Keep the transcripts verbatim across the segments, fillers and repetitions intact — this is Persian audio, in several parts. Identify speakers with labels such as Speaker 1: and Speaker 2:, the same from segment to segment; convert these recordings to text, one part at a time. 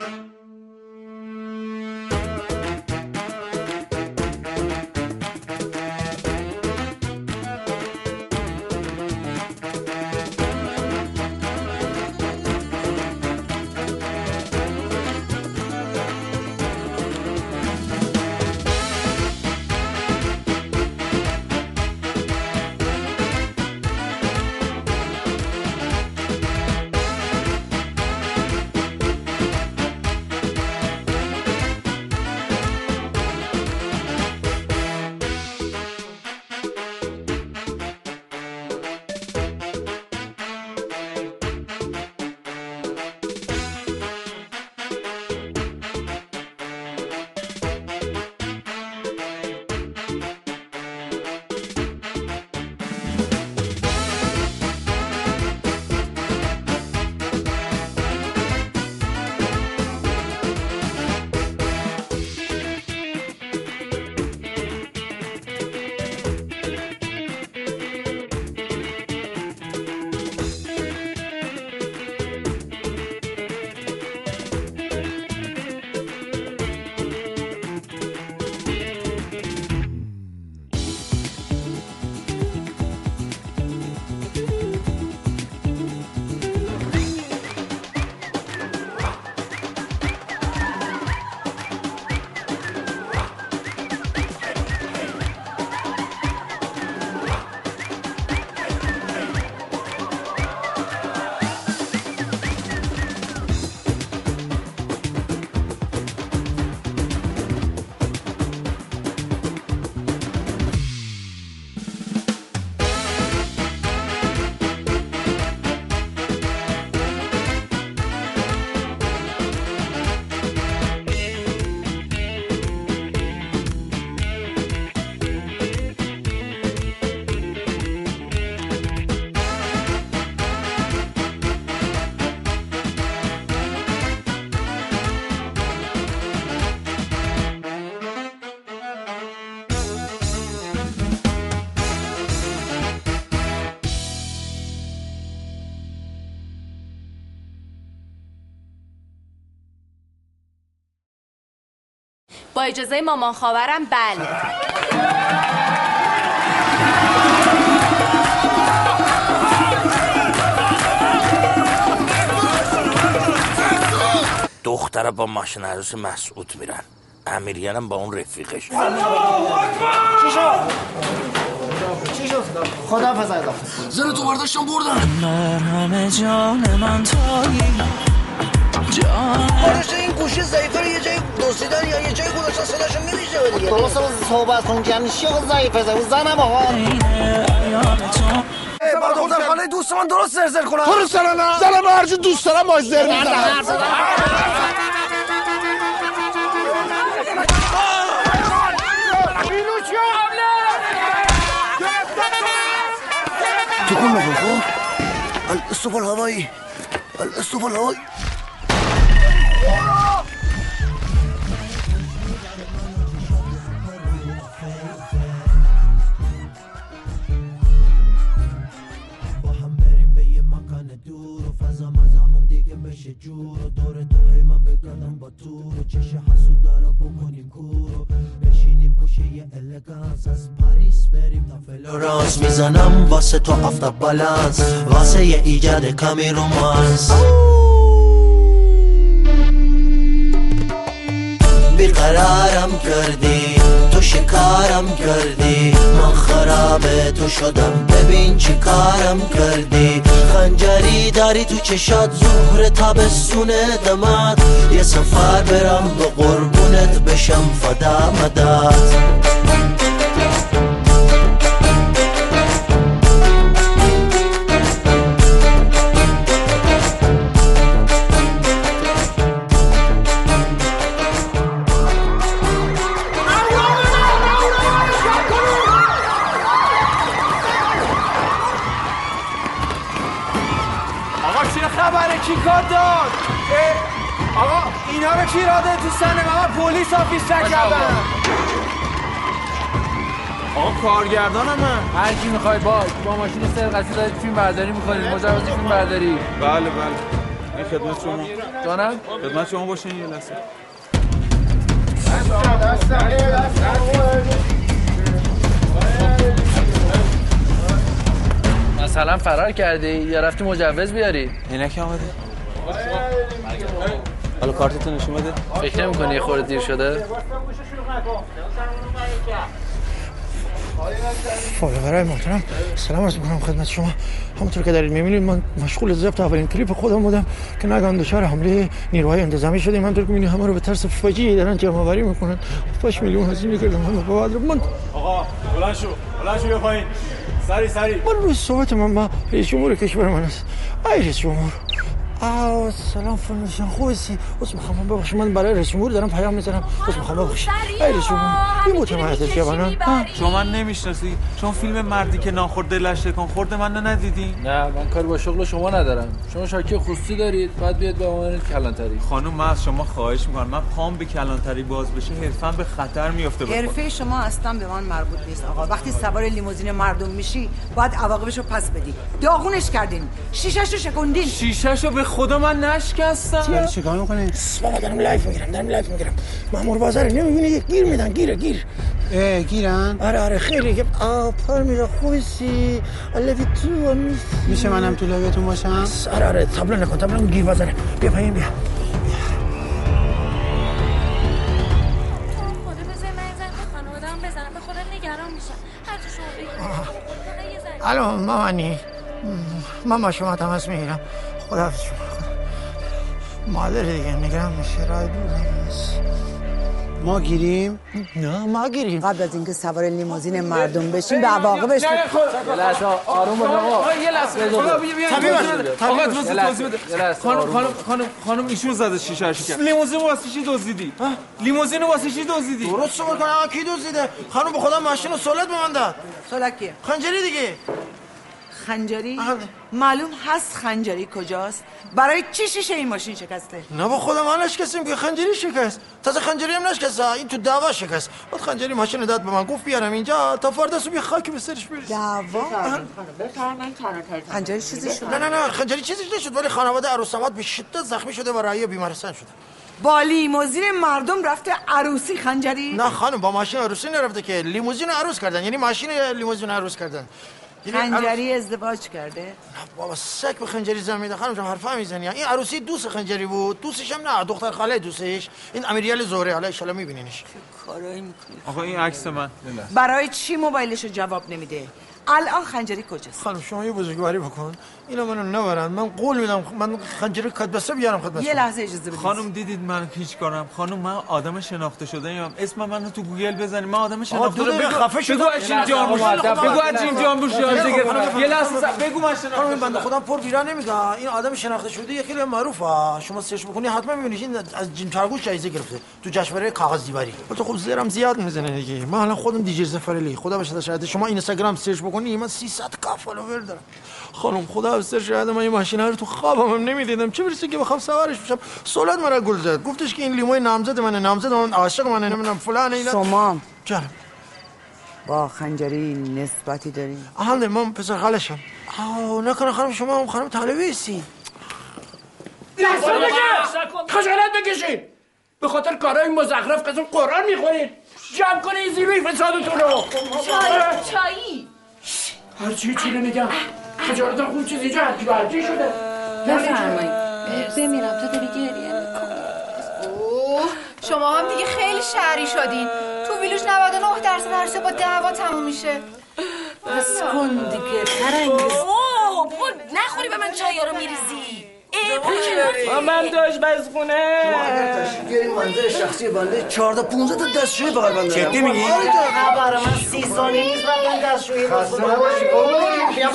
Speaker 1: با اجازه مامان خواهرم بله.
Speaker 2: دختره با ماشین عروس مسعود میرن، امیریانم با اون رفیقش.
Speaker 3: چی شد؟ چی شد؟ خدا پزر داشت
Speaker 2: زن تو برداشتم بردن.
Speaker 4: در همه جان من تایی جان
Speaker 5: آرش این گوشی ضعیفه رو یه جایی دوستیدن یا یه جایی گذاشتن صداشو میمیشه دیگه.
Speaker 3: درسته صحبت کن جمعی چی ضعیفه زن زنم آقا.
Speaker 5: با دختر خاله دوست من درست زرزر کنم.
Speaker 2: تو رو سرانم زنم هرچی دوست دارم باش زر میزنم.
Speaker 5: تکون نکن خب. الاسطوف الهوایی الاسطوف الهوایی.
Speaker 4: جور و دور تو هی من بگردم با تو رو چش حسود داره بکنیم کورو بشینیم پوشه یه الگانس از پاریس بریم تا فلورانس میزنم واسه تو آفتاب بالانس واسه یه ایجاد کمی رومانس بیقرارم کردی تو شکارم کردی من خراب تو شدم ببین چی کارم کردی خنجری داری تو چشات ظهر تابستون دمات یه سفر برم به قربونت بشم فدا مدات
Speaker 6: چی کار داد؟ آقا اینا رو کی راده تو سنه آقا پلیس آفیس کردن. آقا کارگردانم من.
Speaker 7: هر کی میخوای باش با ماشین سرقتی دارید فیلم برداری میکنید مجوز فیلم برداری.
Speaker 6: بله بله. خدمت شما
Speaker 7: جانم
Speaker 6: خدمت شما باشین یه لحظه.
Speaker 7: مثلا فرار کردی یا رفتی مجوز بیاری؟
Speaker 6: عینک آمده. حالا کارتتون نشون بده.
Speaker 7: فکر نمی‌کنی یه خورده دیر شده؟
Speaker 5: فالوورای محترم سلام عرض می‌کنم خدمت شما. همونطور که دارید می‌بینید من مشغول ضبط اولین کلیپ خودم بودم که ناگهان دچار حمله نیروهای انتظامی شدیم. همونطور که می‌بینید همه رو به طرز فجیعی دارن جمع‌آوری می‌کنن. پنج میلیون هزینه کردم من بعد من
Speaker 6: آقا بلند شو بلند شو بیا پایین. سری سری.
Speaker 5: من روی صحبت من با رئیس جمهور کشور من است. ای رئیس جمهور. آه سلام فرمایشان خوبی؟ عذر می‌خوام ببخشید من برای رئیس جمهور دارم پیام می‌زنم. عذر می‌خوام ببخشید. ای رئیس جمهور این متمایز جوانان.
Speaker 6: شما من نمی‌شناسی؟ شما فیلم مردی که ناخورد دلش تکان خورده من ندیدی؟
Speaker 7: نه من کاری با شغل شما ندارم. شما شاکی خصوصی دارید بعد بیاد به عنوان کلانتری.
Speaker 6: خانم من از شما خواهش می‌کنم من پام به کلانتری باز بشه حرفم به خطر میفته.
Speaker 8: حرفه شما اصلا به من مربوط نیست آقا. وقتی سوار لیموزین مردم میشی باید عواقبشو پس بدی. داغونش کردین. شیشه‌شو شکوندین.
Speaker 6: شیشه‌شو به خدا من نشکستم.
Speaker 5: چرا چیکار می‌کنی؟ بابا دارم لایف میگیرم دارم لایف میگیرم. مامور بازار نمی‌بینی گیر میدن گیره گیر.
Speaker 9: اه گیرن؟
Speaker 5: آره آره خیلی آ پارمیرا خوبی الوی تو
Speaker 9: میشه منم تو لایوتون باشم؟
Speaker 5: آره آره تابلو نکن تابلو گیر بازاره. بیا پایین بیا. الو مامانی من با شما تماس میگیرم. خداحافظ شما. مادر دیگه نگران میشه رای دورم
Speaker 9: ما گیریم؟
Speaker 5: نه ما گیریم.
Speaker 8: قبل از اینکه سوار لیموزین مردم بشیم به عواقبش
Speaker 7: یه لحظه آروم باش آقا.
Speaker 6: یه لحظه آقا توضیح بده. خانم خانم خانم خانم ایشون زده شیشه شکست. لیموزین واسه چی دزدیدی؟ لیموزین واسه چی دزدیدی؟
Speaker 5: درست صحبت کن آقا کی دزدیده؟ خانم به خدا ماشین رو سولت به من داد.
Speaker 8: سولت کیه؟
Speaker 5: خنجری دیگه.
Speaker 8: خنجری؟ معلوم هست خنجری کجاست؟ برای چی شیشه این ماشین شکسته؟
Speaker 5: نه با خودم من نشکستیم که خنجری شکست. تازه خنجری هم نشکسته این تو دعوا شکست. بعد خنجری ماشین داد به من گفت بیارم اینجا تا فردا صبح خاکی به سرش بریز.
Speaker 8: دعوا؟ خنجری چیزی شد؟
Speaker 5: نه نه نه خنجری چیزی نشد ولی خانواده عروسامات به شدت زخمی شده و رای بیمارستان شده.
Speaker 8: با لیموزین مردم رفته عروسی خنجری؟
Speaker 5: نه خانم با ماشین عروسی نرفته که لیموزین عروس کردن یعنی ماشین لیموزین عروس کردن.
Speaker 8: خنجری ازدواج کرده؟ نه
Speaker 5: بابا سگ به خنجری زن میده خانم جان حرفا میزنی. این عروسی دوست خنجری بود دوستش هم نه دختر خاله دوستش این امیریال زهره حالا ان شاء الله میبینینش.
Speaker 8: کارایی میکنی
Speaker 6: آقا این عکس من
Speaker 8: برای چی موبایلشو جواب نمیده؟ الان خنجری کجاست؟
Speaker 5: خانم شما یه بزرگواری بکن اینا منو نبرن من قول میدم من خنجری کدبسته بیارم خدمت
Speaker 8: یه لحظه اجازه بدید.
Speaker 6: خانم دیدید من هیچ کارم خانم من آدم شناخته شده ام اسم منو تو گوگل بزنید من آدم شناخته شده.
Speaker 5: بگو خفه شو.
Speaker 6: بگو اجین جامبوش بگو اجین جامبوش یه لحظه بگو من شناخته
Speaker 5: خانم بنده خودم پر ویران نمیگه این آدم شناخته شده یه خیلی معروفه شما سرچ بکنی حتما میبینید این از جیم ترگوش جایزه گرفته تو جشنواره کاغذ دیواری. البته خب زیرم زیاد میزنه دیگه من الان خودم دیجی زفرلی خدا بشه شاید شما اینستاگرام سرچ بکنی من سیصد کا فالوور دارم. خانم خدا بسر شاید من این ماشین رو تو خوابم هم نمیدیدم چه برسه که بخوام سوارش بشم. سولت مرا گل زد گفتش که این لیموی نامزد منه نامزد من عاشق منه نمیدونم فلان اینا.
Speaker 8: شما
Speaker 5: جانم
Speaker 8: با خنجری نسبتی دارین؟
Speaker 5: اهل من پسر خالشم. آه نکنه خانم شما هم خانم طالبی هستی.
Speaker 10: دستو بکش خجالت بکشین به خاطر کارهای مزخرف قسم قرآن میخورین. جمع کنه این زیبه فسادتون رو.
Speaker 1: چایی چایی
Speaker 10: هرچی چی رو میگم خجالتم خوب چیز اینجا هرکی برکی شده.
Speaker 1: بفرمایید بمیرم تو داری گریه میکنی. اوه شما هم دیگه خیلی شهری شدین. تو ویلوش نود و نه درصد هرسه با دعوا تموم میشه.
Speaker 8: بس کن دیگه پرنگز.
Speaker 1: اوه نخوری به من چایی رو میریزی.
Speaker 10: من داشت بز خونه
Speaker 9: این منظر شخصی بنده چهارده پونزده تا دستشوی بغل من دارم.
Speaker 3: جدی میگی؟ نه برای من سی ثانیه نیست رفتن دستشویی خسته نباشی بیا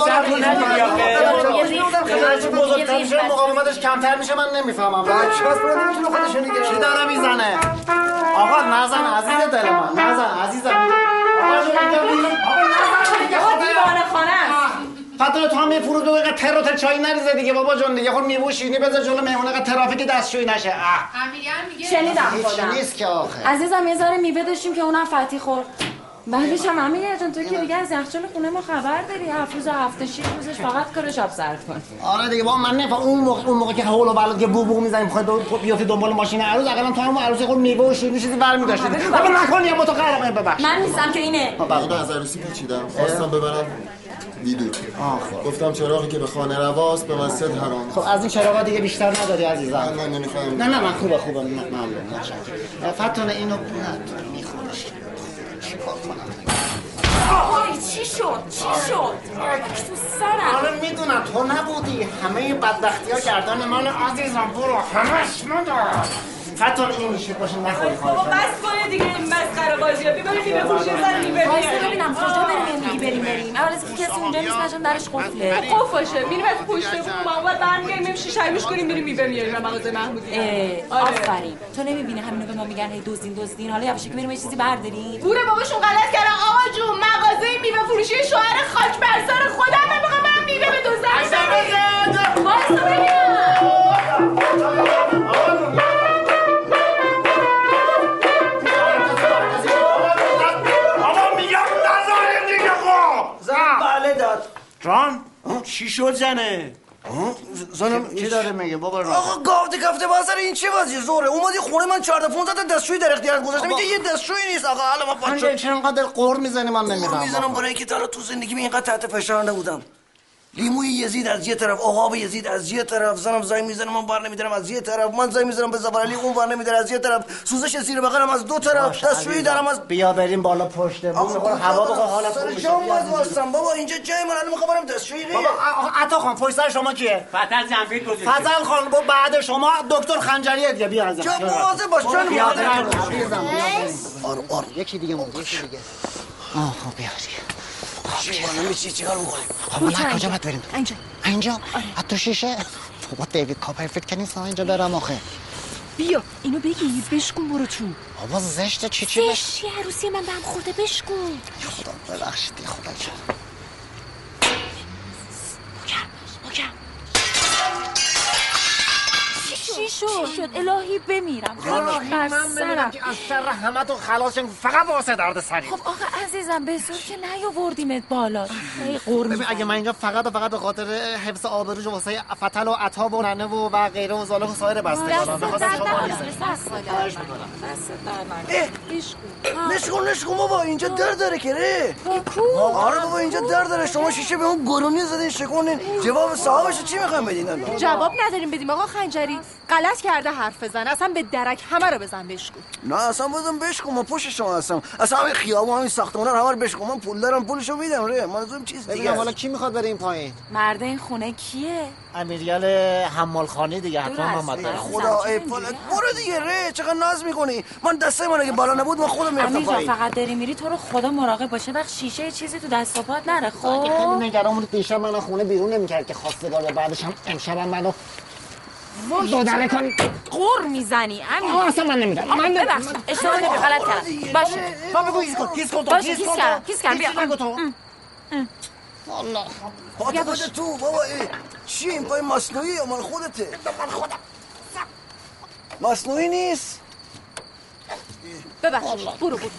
Speaker 3: هرچی بزرگتر میشه مقاومتش کمتر میشه من نمیفهمم
Speaker 9: بچه هست برای نمیتونه خودشو نگره.
Speaker 3: چی داره میزنه؟ آقا نزن عزیز دل من نزن عزیزم. آقا نزن دیگه خب
Speaker 1: دیوانه خانه است.
Speaker 3: پاتر تو هم یه فرود بگو اینقدر تر و تر چایی نریزه دیگه بابا جون دیگه خود میوه شیرینی بذار جلو مهمون اینقدر ترافیک دستشویی نشه.
Speaker 1: امیریان میگه شنیدم
Speaker 3: خودم نیست که آخه
Speaker 1: عزیزم یه ذره میوه داشتیم که اونم فتی خورد.
Speaker 11: بعدش هم امیر جان تو که دیگه از یخچال خونه ما خبر داری هفت روز هفته شش روزش فقط کار شب سرد کن.
Speaker 3: آره دیگه با من نفهم اون موقع اون موقع که حول و بلد که بو بو میزنیم میخواد بیافتی دنبال ماشین عروس اقلا تو هم عروسی خود میوه و شیرینی چیزی برمی‌داشتی. بابا نکن یه موتور قهرمان ببخش.
Speaker 11: من نیستم که اینه.
Speaker 12: بعد از عروسی پیچیدم. خواستم ببرم ویدو. گفتم چراغی که به خانه رواست به مسجد حرام.
Speaker 3: خب از این چراغا دیگه بیشتر نداری عزیزم.
Speaker 12: من نمی‌فهمم.
Speaker 3: نه نه من خوبه خوبه ممنون متشکرم. فتونه اینو میخورش. چیکار کنم؟
Speaker 11: آی چی شد؟ چی شد؟ تو سرم.
Speaker 3: آره میدونم تو نبودی. همه بدبختی‌ها گردن من عزیزم برو. همش ندار. فتون این میشه باشه نخوری خواهش.
Speaker 11: بابا بس کنه دیگه این مسخره بازی‌ها. ببریم میوه فروشی زن میوه. وایسا ببینم کجا بریم میگی بریم بریم. اول از کسی اونجا نیست بچه‌م درش قفله.
Speaker 13: قفل باشه. میریم از پشت بوم ما بعد برمیگردیم شیشه میش کنیم بریم میوه میاریم مغازه محمودی.
Speaker 11: آفرین. تو نمی‌بینی همینو به ما میگن هی دزدین دزدین. حالا یواش که بریم یه چیزی برداریم.
Speaker 13: گوره باباشون غلط کردن آقا جون مغازه میوه فروشی شوهر خاک بر سر خودم میگم من میوه بدزدم. وایسا ببینم.
Speaker 9: بله داد
Speaker 3: جان
Speaker 9: چی شد زنه؟
Speaker 3: زنم چی داره میگه بابا را
Speaker 9: آقا گافته گفته بازار این چه بازی زوره اومدی خونه من چهارده پانزده تا دستشویی در اختیار گذاشتم اینجا یه دستشویی نیست آقا حالا ما
Speaker 3: پاچو چرا انقدر قهر میزنی من نمیفهمم
Speaker 9: قهر میزنم برای اینکه تا تو زندگی من اینقدر تحت فشار نبودم لیموی یزید از یه طرف عقاب یزید از یه طرف زنم زنگ میزنم من بر نمیدارم از یه طرف من زنگ میزنم به زبرعلی اون بر نمیداره از یه طرف سوزش زیر بغلم از دو طرف دستشویی دارم از
Speaker 3: بیا بریم بالا پشت بوم میخوره هوا بخوره حالت خوب
Speaker 9: بشه شما واسم بابا اینجا جای من الان میخوام برم دستشویی
Speaker 3: بابا عطا خان پشت سر شما کیه
Speaker 14: فتل زنفیل گذاشته
Speaker 3: فضل خان با بعد شما دکتر خنجریه دیگه بیا ازم
Speaker 9: جا مواظب باش جان
Speaker 3: بیا آره آره یکی دیگه مون یکی دیگه آها بیا
Speaker 9: چی بالا میچی چیکار می‌کنی؟
Speaker 3: خب نه کجا باید بریم؟
Speaker 13: اینجا
Speaker 3: اینجا؟ حتی شیشه؟ بابا دیوید کاپرفیلد که نیست اینجا برم آخه
Speaker 13: بیا اینو بگیر بشکن برو تو
Speaker 3: بابا زشته چی چی
Speaker 13: زشت چی عروسی من به هم خورده بشکن
Speaker 3: خدا ببخشید خدا جان
Speaker 13: مکم مکم چی شد؟ شد الهی بمیرم
Speaker 3: الهی من بمیرم که از شر همتون خلاص شم فقط واسه درد سری
Speaker 11: خب آقا عزیزم به زور که نیاوردیمت بالا ای قور
Speaker 3: ببین اگه من اینجا فقط و فقط به خاطر حفظ آبروج واسه فتل و عطا و ننه و و غیره و زاله و سایر بستگانم بخاطر شما نیست
Speaker 9: نشکن نشکن بابا اینجا در داره که ره آره بابا اینجا در داره شما شیشه به اون گرونی زدین شکونین جواب صاحبش چی میخوایم بدین
Speaker 13: جواب نداریم بدیم آقا خنجری غلط کرده حرف بزن اصلا به درک همه رو بزن بشکن
Speaker 9: نه اصلا بزن بشکن من پشت شما هستم اصلا همین خیابون همین ساختمونا رو همه رو بشکن من پول دارم پولشو میدم ره منظورم چیز دیگه
Speaker 3: ببینم حالا کی میخواد بره این پایین
Speaker 11: مرد این خونه کیه
Speaker 3: امیریال حمالخانه دیگه حتما محمد داره
Speaker 9: خدا ای پولت برو دیگه ره چقدر ناز میکنی من دسته من اگه بالا نبود من خودم میرفتم پایین
Speaker 11: فقط داری میری تو رو خدا مراقب باشه وقت شیشه چیزی تو دست و پات نره خب
Speaker 3: اگه خیلی نگران بود دیشب منو خونه بیرون نمیکرد که خواستگار بعدش هم امشبم منو دودله کنی
Speaker 11: قور میزنی امیر
Speaker 3: آه اصلا من نمیدم من
Speaker 11: ببخش اشتباه نمی غلط کردم باشه
Speaker 3: با بگو کیس کن کیس کن تو
Speaker 11: باشه کیس کردم کیس کردم بیا
Speaker 3: بگو تو والله
Speaker 9: بیا باشه تو بابا ای چی این پای مصنوعی یا مال خودته
Speaker 3: من خودم
Speaker 9: مصنوعی نیست
Speaker 13: ببخش برو برو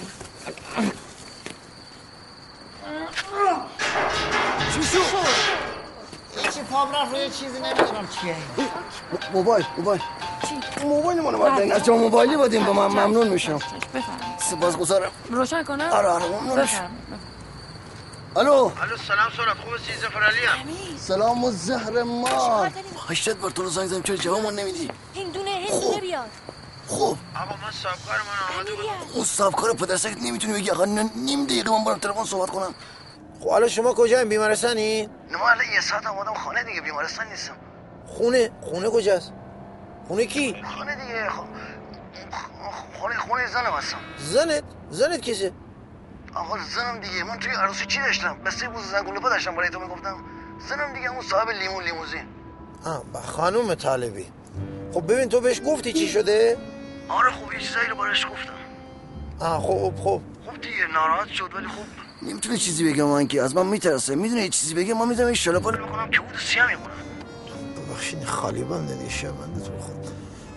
Speaker 9: چی شو
Speaker 3: چی پام رفت روی چیزی نمیدونم چیه
Speaker 9: موبایل موبایل چی موبایل منو بردن از جا موبایلی بدیم با من ممنون میشم
Speaker 11: بفرمایید
Speaker 9: سپاسگزارم
Speaker 11: روشن کنم
Speaker 9: آره آره ممنون میشم الو
Speaker 15: الو سلام سرات خوبه سیزده فرالی ام
Speaker 9: سلام و زهر مار هشتاد بار تو رو زنگ زدم چرا جواب من نمیدی
Speaker 13: هندونه هندونه بیار
Speaker 9: خب
Speaker 15: آقا من صاحبکار من آمده بودم
Speaker 9: اون صاحبکار پدرسک نمیتونی بگی آقا نیم دقیقه من برم تلفن صحبت کنم خب حالا شما کجا بیمارستانی؟ نه من الان یه ساعت اومدم خانه دیگه بیمارستان نیستم خونه؟ خونه کجاست؟ خونه کی؟ خانه دیگه خ... خونه خونه زنم هستم زنت؟ زنت کیسه؟ آقا زنم دیگه من توی عروسی چی داشتم؟ بسته بوز زن گلوپا داشتم برای تو میگفتم زنم دیگه اون صاحب لیمون لیموزین آه با خانم طالبی خب ببین تو بهش گفتی چی شده؟ آره خب یه چیزایی رو براش گفتم آه خب خب خب دیگه ناراحت شد ولی خب نمیتونه چیزی بگم من که از من میترسه میدونه یه چیزی بگم من میذارم این شلاپا رو میکنم که بود سیاه میکنم ببخشید خالی بنده دیگه شبنده تو خود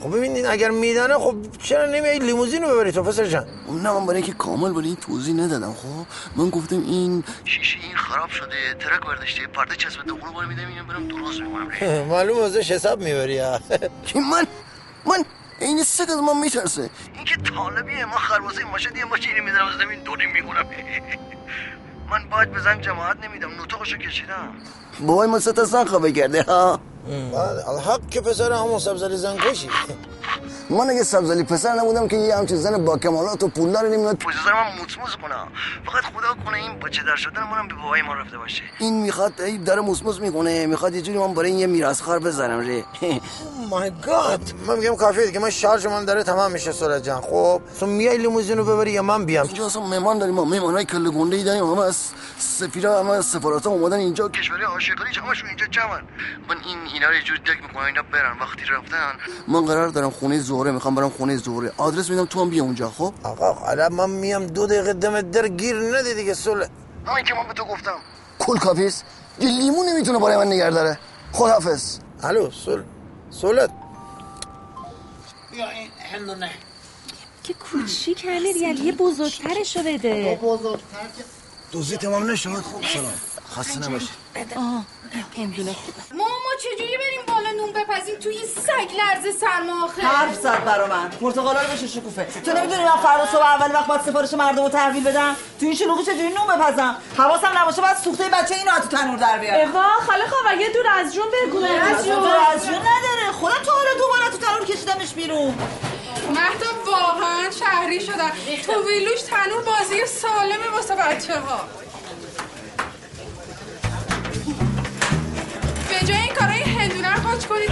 Speaker 9: خب ببینید اگر میدانه خب چرا نمیای لیموزین رو ببری تو پسر جان؟
Speaker 12: نه من برای اینکه کامل ولی این توضیح ندادم. خب من گفتم این شیشه این خراب شده، ترک برداشته، پرده چسبیده، اونو باید میدم اینم برم درست میکنم.
Speaker 9: معلومه ازش حساب میبری ها.
Speaker 12: کی من من این سگ از من میترسه. این که طالبیه، ما خربازه ماشین یه ماشینی میذارم از زمین دونی میکنم. من باید بزن جماعت نمیدم، نوتاقشو کشیدم. بابای ما ستا زن خوابه کرده ها.
Speaker 9: الحق که پسر همون سبزلی زن کشی.
Speaker 12: من اگه سبزلی پسر نبودم که یه همچین زن با کمالات و پولدار نمیاد پشت سر من موسموس کنه. فقط خدا کنه این بچه در شدن منم به بابای ما رفته باشه. این میخواد ای داره موسموس میکنه، میخواد یه جوری من برای این یه میراث خار بزنم ره.
Speaker 9: مای گاد من میگم کافیه دیگه، من شارژ من داره تمام میشه سولت جان. خب تو میای لیموزین رو ببری یا من بیام؟
Speaker 12: اینجا اصلا مهمان داریم، ما مهمانای کله گنده ای داریم، همه از سفیرا همه از سفارات اومدن اینجا، کشوری عاشقانی همشون اینجا جمعن. من این اینا رو یه جوری تک میکنم اینا برن. وقتی رفتن من قرار دارم خونه زهره، میخوام برم خونه زهره، آدرس میدم تو هم بیا اونجا. خب
Speaker 9: آقا حالا من میام دو دقیقه دم در گیر نده دیگه سولت.
Speaker 12: همین که من به تو گفتم کل کافیست، یه لیمون نمیتونه برای من نگه داره. خداحافظ.
Speaker 9: الو سول سولت
Speaker 3: بیا این هندونه
Speaker 11: که کوچیک امیریل، یه بزرگترشو بده.
Speaker 3: بزرگتر که
Speaker 12: دوزی تمام نشد. سلام خسته نباشی.
Speaker 11: آه هندونه خوبه.
Speaker 1: ماما چجوری بریم بالا نون بپزیم تو این سگ لرزه سرما آخه؟
Speaker 8: حرف زد برا من. پرتقالا رو بشه شکوفه. تو نمیدونی من فردا صبح اول وقت باید سفارش مردم رو تحویل بدم؟ تو این شلوغی چجوری نون بپزم؟ حواسم نباشه بعد سوخته بچه اینو تو تنور در بیارم.
Speaker 11: اوا خاله خواهر یه دور از جون بگونه.
Speaker 8: از جون از جون نداره. خودم تو حالا دوباره تو تنور کشیدمش بیرون.
Speaker 1: مهدم واقعا شهری شدن. تو ویلوش تنور بازی سالمه واسه بچه‌ها. به جای این کارای هندونه رو قاچ کنید.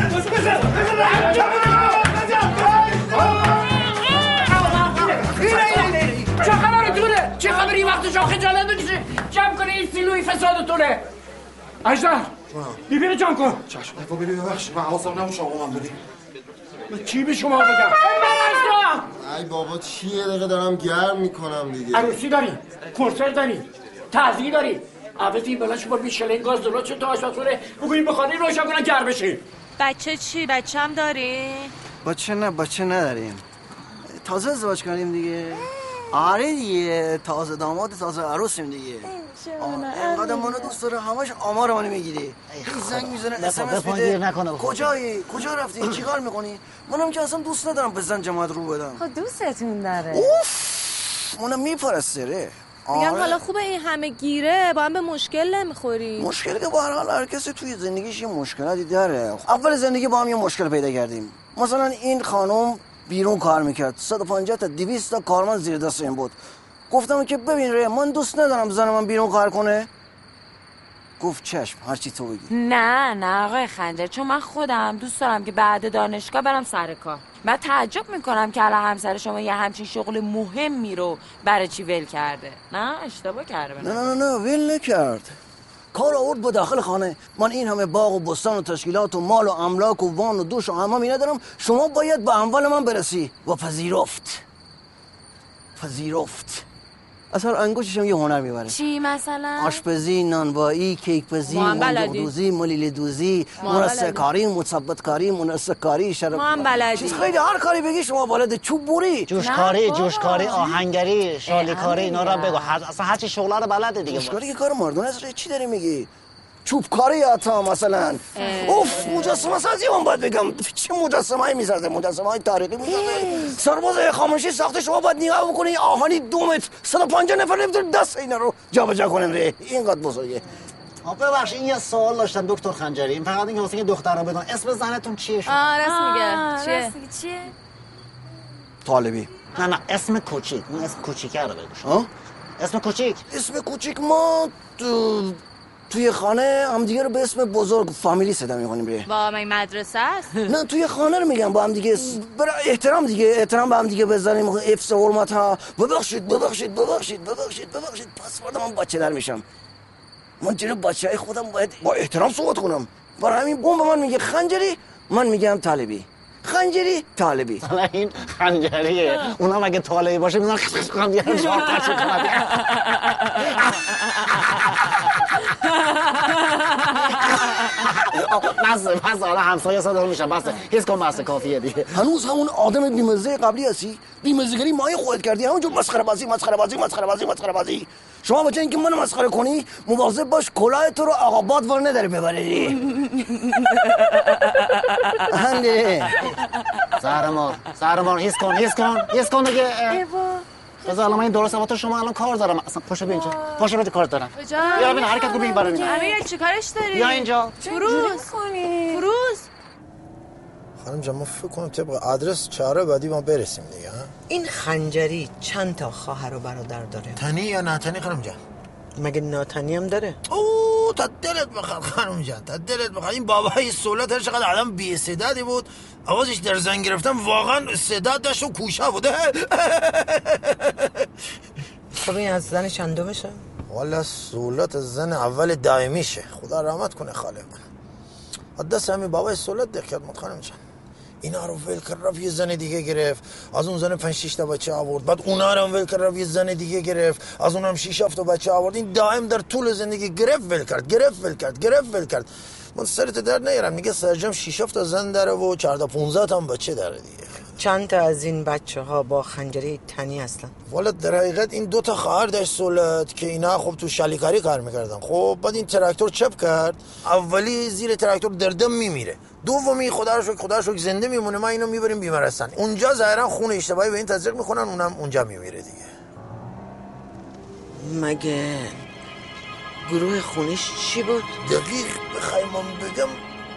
Speaker 10: چه خبره دونه؟ چه خبری وقت شما خجالت بکشه؟ جمع کنه این سیلوی فسادتونه. اجدر بیبینه جمع کن.
Speaker 5: چشم افا بلی ببخشید من حواسم نبود شما من بلی.
Speaker 10: من چی به شما بگم؟
Speaker 12: ای بابا چیه دقیقه دارم گرم میکنم دیگه.
Speaker 10: عروسی داریم، کنسرت داریم، تعزیه داریم. البته این بلند شما بیشلین گاز درست شد تا آشپزخونه بگوییم بخوانی روشن کنن گرم بشین.
Speaker 11: بچه چی؟ بچه هم داری؟
Speaker 12: بچه نه بچه نداریم، تازه ازدواج کردیم دیگه. آره دیگه تازه داماد تازه عروسیم دیگه. اینقدر منو دوست داره همش آمار منو میگیری. زنگ میزنه اس ام اس میده کجایی کجا رفتی چیکار میکنی؟ منم که اصلا دوست ندارم بزن جماعت رو بدم.
Speaker 11: خب دوستتون داره.
Speaker 12: اوف منو میپرسته.
Speaker 11: میگم حالا خوبه این همه گیره با هم به مشکل نمیخوری.
Speaker 12: مشکلی که با هر حال هر کسی توی زندگیش یه مشکلاتی داره. اول زندگی با هم یه مشکل پیدا کردیم. مثلا این خانم بیرون کار میکرد، صد و پنجاه تا دویست تا کارمند زیر دست این بود. گفتم که ببین ره من دوست ندارم زن من بیرون کار کنه. گفت چشم هرچی تو بگی.
Speaker 11: نه نه آقای خنجر، چون من خودم دوست دارم که بعد دانشگاه برم سر کار. من تعجب میکنم که الان همسر شما یه همچین شغل مهمی رو برای چی ول کرده. نه اشتباه کرده.
Speaker 12: نه نه نه نه ول نکرد، کار آورد با داخل خانه. من این همه باغ و بستان و تشکیلات و مال و املاک و وان و دوش و همه می ندارم، شما باید به اموال من برسی. و پذیرفت پذیرفت از هر انگوشش هم یه هنر میبره.
Speaker 11: چی مثلا؟
Speaker 12: آشپزی، نانوایی، کیک پزی، دوزی، ملیل دوزی، منسق کاری، مثبت کاری، منسق کاری، شرف.
Speaker 11: ما هم بلدی.
Speaker 12: چیز خیلی هر کاری بگی شما بلده. چوب بوری،
Speaker 3: جوشکاری، جوشکاری، آهنگری، شالیکاری، اینا رو بگو. اصلا هر چی شغلا رو بلده دیگه.
Speaker 12: جوشکاری که کار مردونه است. چی داری میگی؟ چوب کاری عطا مثلا. اوف مجسمه سازی من باید بگم. چه مجسمه‌ای می‌سازه؟ مجسمه‌های تاریخی می‌سازه. سرباز خاموشی ساخته شما باید نگاه بکنی آهنی دو متر صد و پنجاه نفر نمی‌تونه دست اینا رو جابجا کنن ره. اینقدر بزرگه.
Speaker 3: آب ببخشید این یه سوال داشتم دکتر خنجری. این فقط این واسه دختر رو بدون اسم زنتون چیه شما؟
Speaker 11: آ راست میگه. چیه؟ چیه؟
Speaker 12: طالبی.
Speaker 3: نه نه اسم کوچیک. اون اسم کوچیکه رو بگو شما. اسم کوچیک.
Speaker 12: اسم کوچیک ما تو توی خانه هم دیگه رو به اسم بزرگ فامیلی صدا می‌کنیم ره.
Speaker 11: با من مدرسه است؟
Speaker 12: نه توی خانه رو میگم با هم دیگه برای احترام دیگه احترام با هم دیگه بزنیم. افس حرمت ها. ببخشید ببخشید ببخشید ببخشید ببخشید پاسورد من بچه در میشم. من جلوی بچه‌های خودم باید با احترام صحبت کنم. برای همین بوم به من میگه خنجری، من میگم طالبی. خنجری طالبی.
Speaker 3: حالا این خنجریه. اونم اگه طالبی باشه میذارن خنجری جواب پاچه کنه. بس بس حالا همسایه صدا میشن بس حس کن بس کافیه دیگه.
Speaker 9: هنوز همون آدم بیمزه قبلی هستی؟ بیمزگری مایه خودت کردی، همونجور مسخره بازی مسخره بازی مسخره بازی مسخره بازی. شما بچه اینکه منو مسخره کنی مواظب باش کلاه تو رو آقاباد ور نداره ببری.
Speaker 3: هنده زهرمار زهرمار حس کن حس کن حس کن دیگه. بذار الان این درست با تو شما الان کار دارم اصلا. پاشو بیا اینجا پاشو بیا کار دارم. بیا ببین حرکت کن بیا برو اینجا.
Speaker 13: امیر چیکارش داری؟
Speaker 3: بیا اینجا.
Speaker 13: فروز فروز
Speaker 9: خانم جان ما فکر کنم طبق آدرس چهاره بعدی ما برسیم دیگه.
Speaker 14: این خنجری چند تا خواهر و برادر داره؟
Speaker 9: تنی یا ناتنی خانم جان؟
Speaker 14: مگه ناتنی هم داره؟
Speaker 9: اوه تا دلت بخواد خانم جان تا دلت بخواد. این بابای سولت هر چقدر آدم بی استعدادی بود، آوازش در زن گرفتم واقعا استعداد داشت و کوشا بوده.
Speaker 14: خب این از زن چندمشه؟
Speaker 9: والا سولت زن اول دائمیشه، خدا رحمت کنه خاله من. دست همین بابای سولت دقیقت مد خانم جان. اینا رو ول کرد رفت یه زن دیگه گرفت، از اون زن پنج شش تا بچه آورد، بعد اونا رو هم ول کرد رفت یه زن دیگه گرفت، از اونم شش هفت تا بچه آورد. این دائم در طول زندگی گرفت ول کرد گرفت ول کرد گرفت ول کرد. من سرت در نیارم میگه سرجم شش هفت تا زن داره و چهارده پانزده تا هم بچه داره دیگه.
Speaker 14: چند تا از این بچه ها با خنجری تنی هستن؟
Speaker 9: والا در حقیقت این دو تا خواهر داشت سولت که اینا خب تو شالیکاری کار میکردن. خب بعد این تراکتور چپ کرد، اولی زیر تراکتور در دم میمیره، دومی خدا رو شکر خدا رو شکر زنده میمونه. ما اینو میبریم بیمارستان، اونجا ظاهرا خون اشتباهی به این تزریق میکنن، اونم اونجا میمیره دیگه.
Speaker 14: مگه گروه خونیش چی بود؟
Speaker 9: دقیق بخوایم من بگم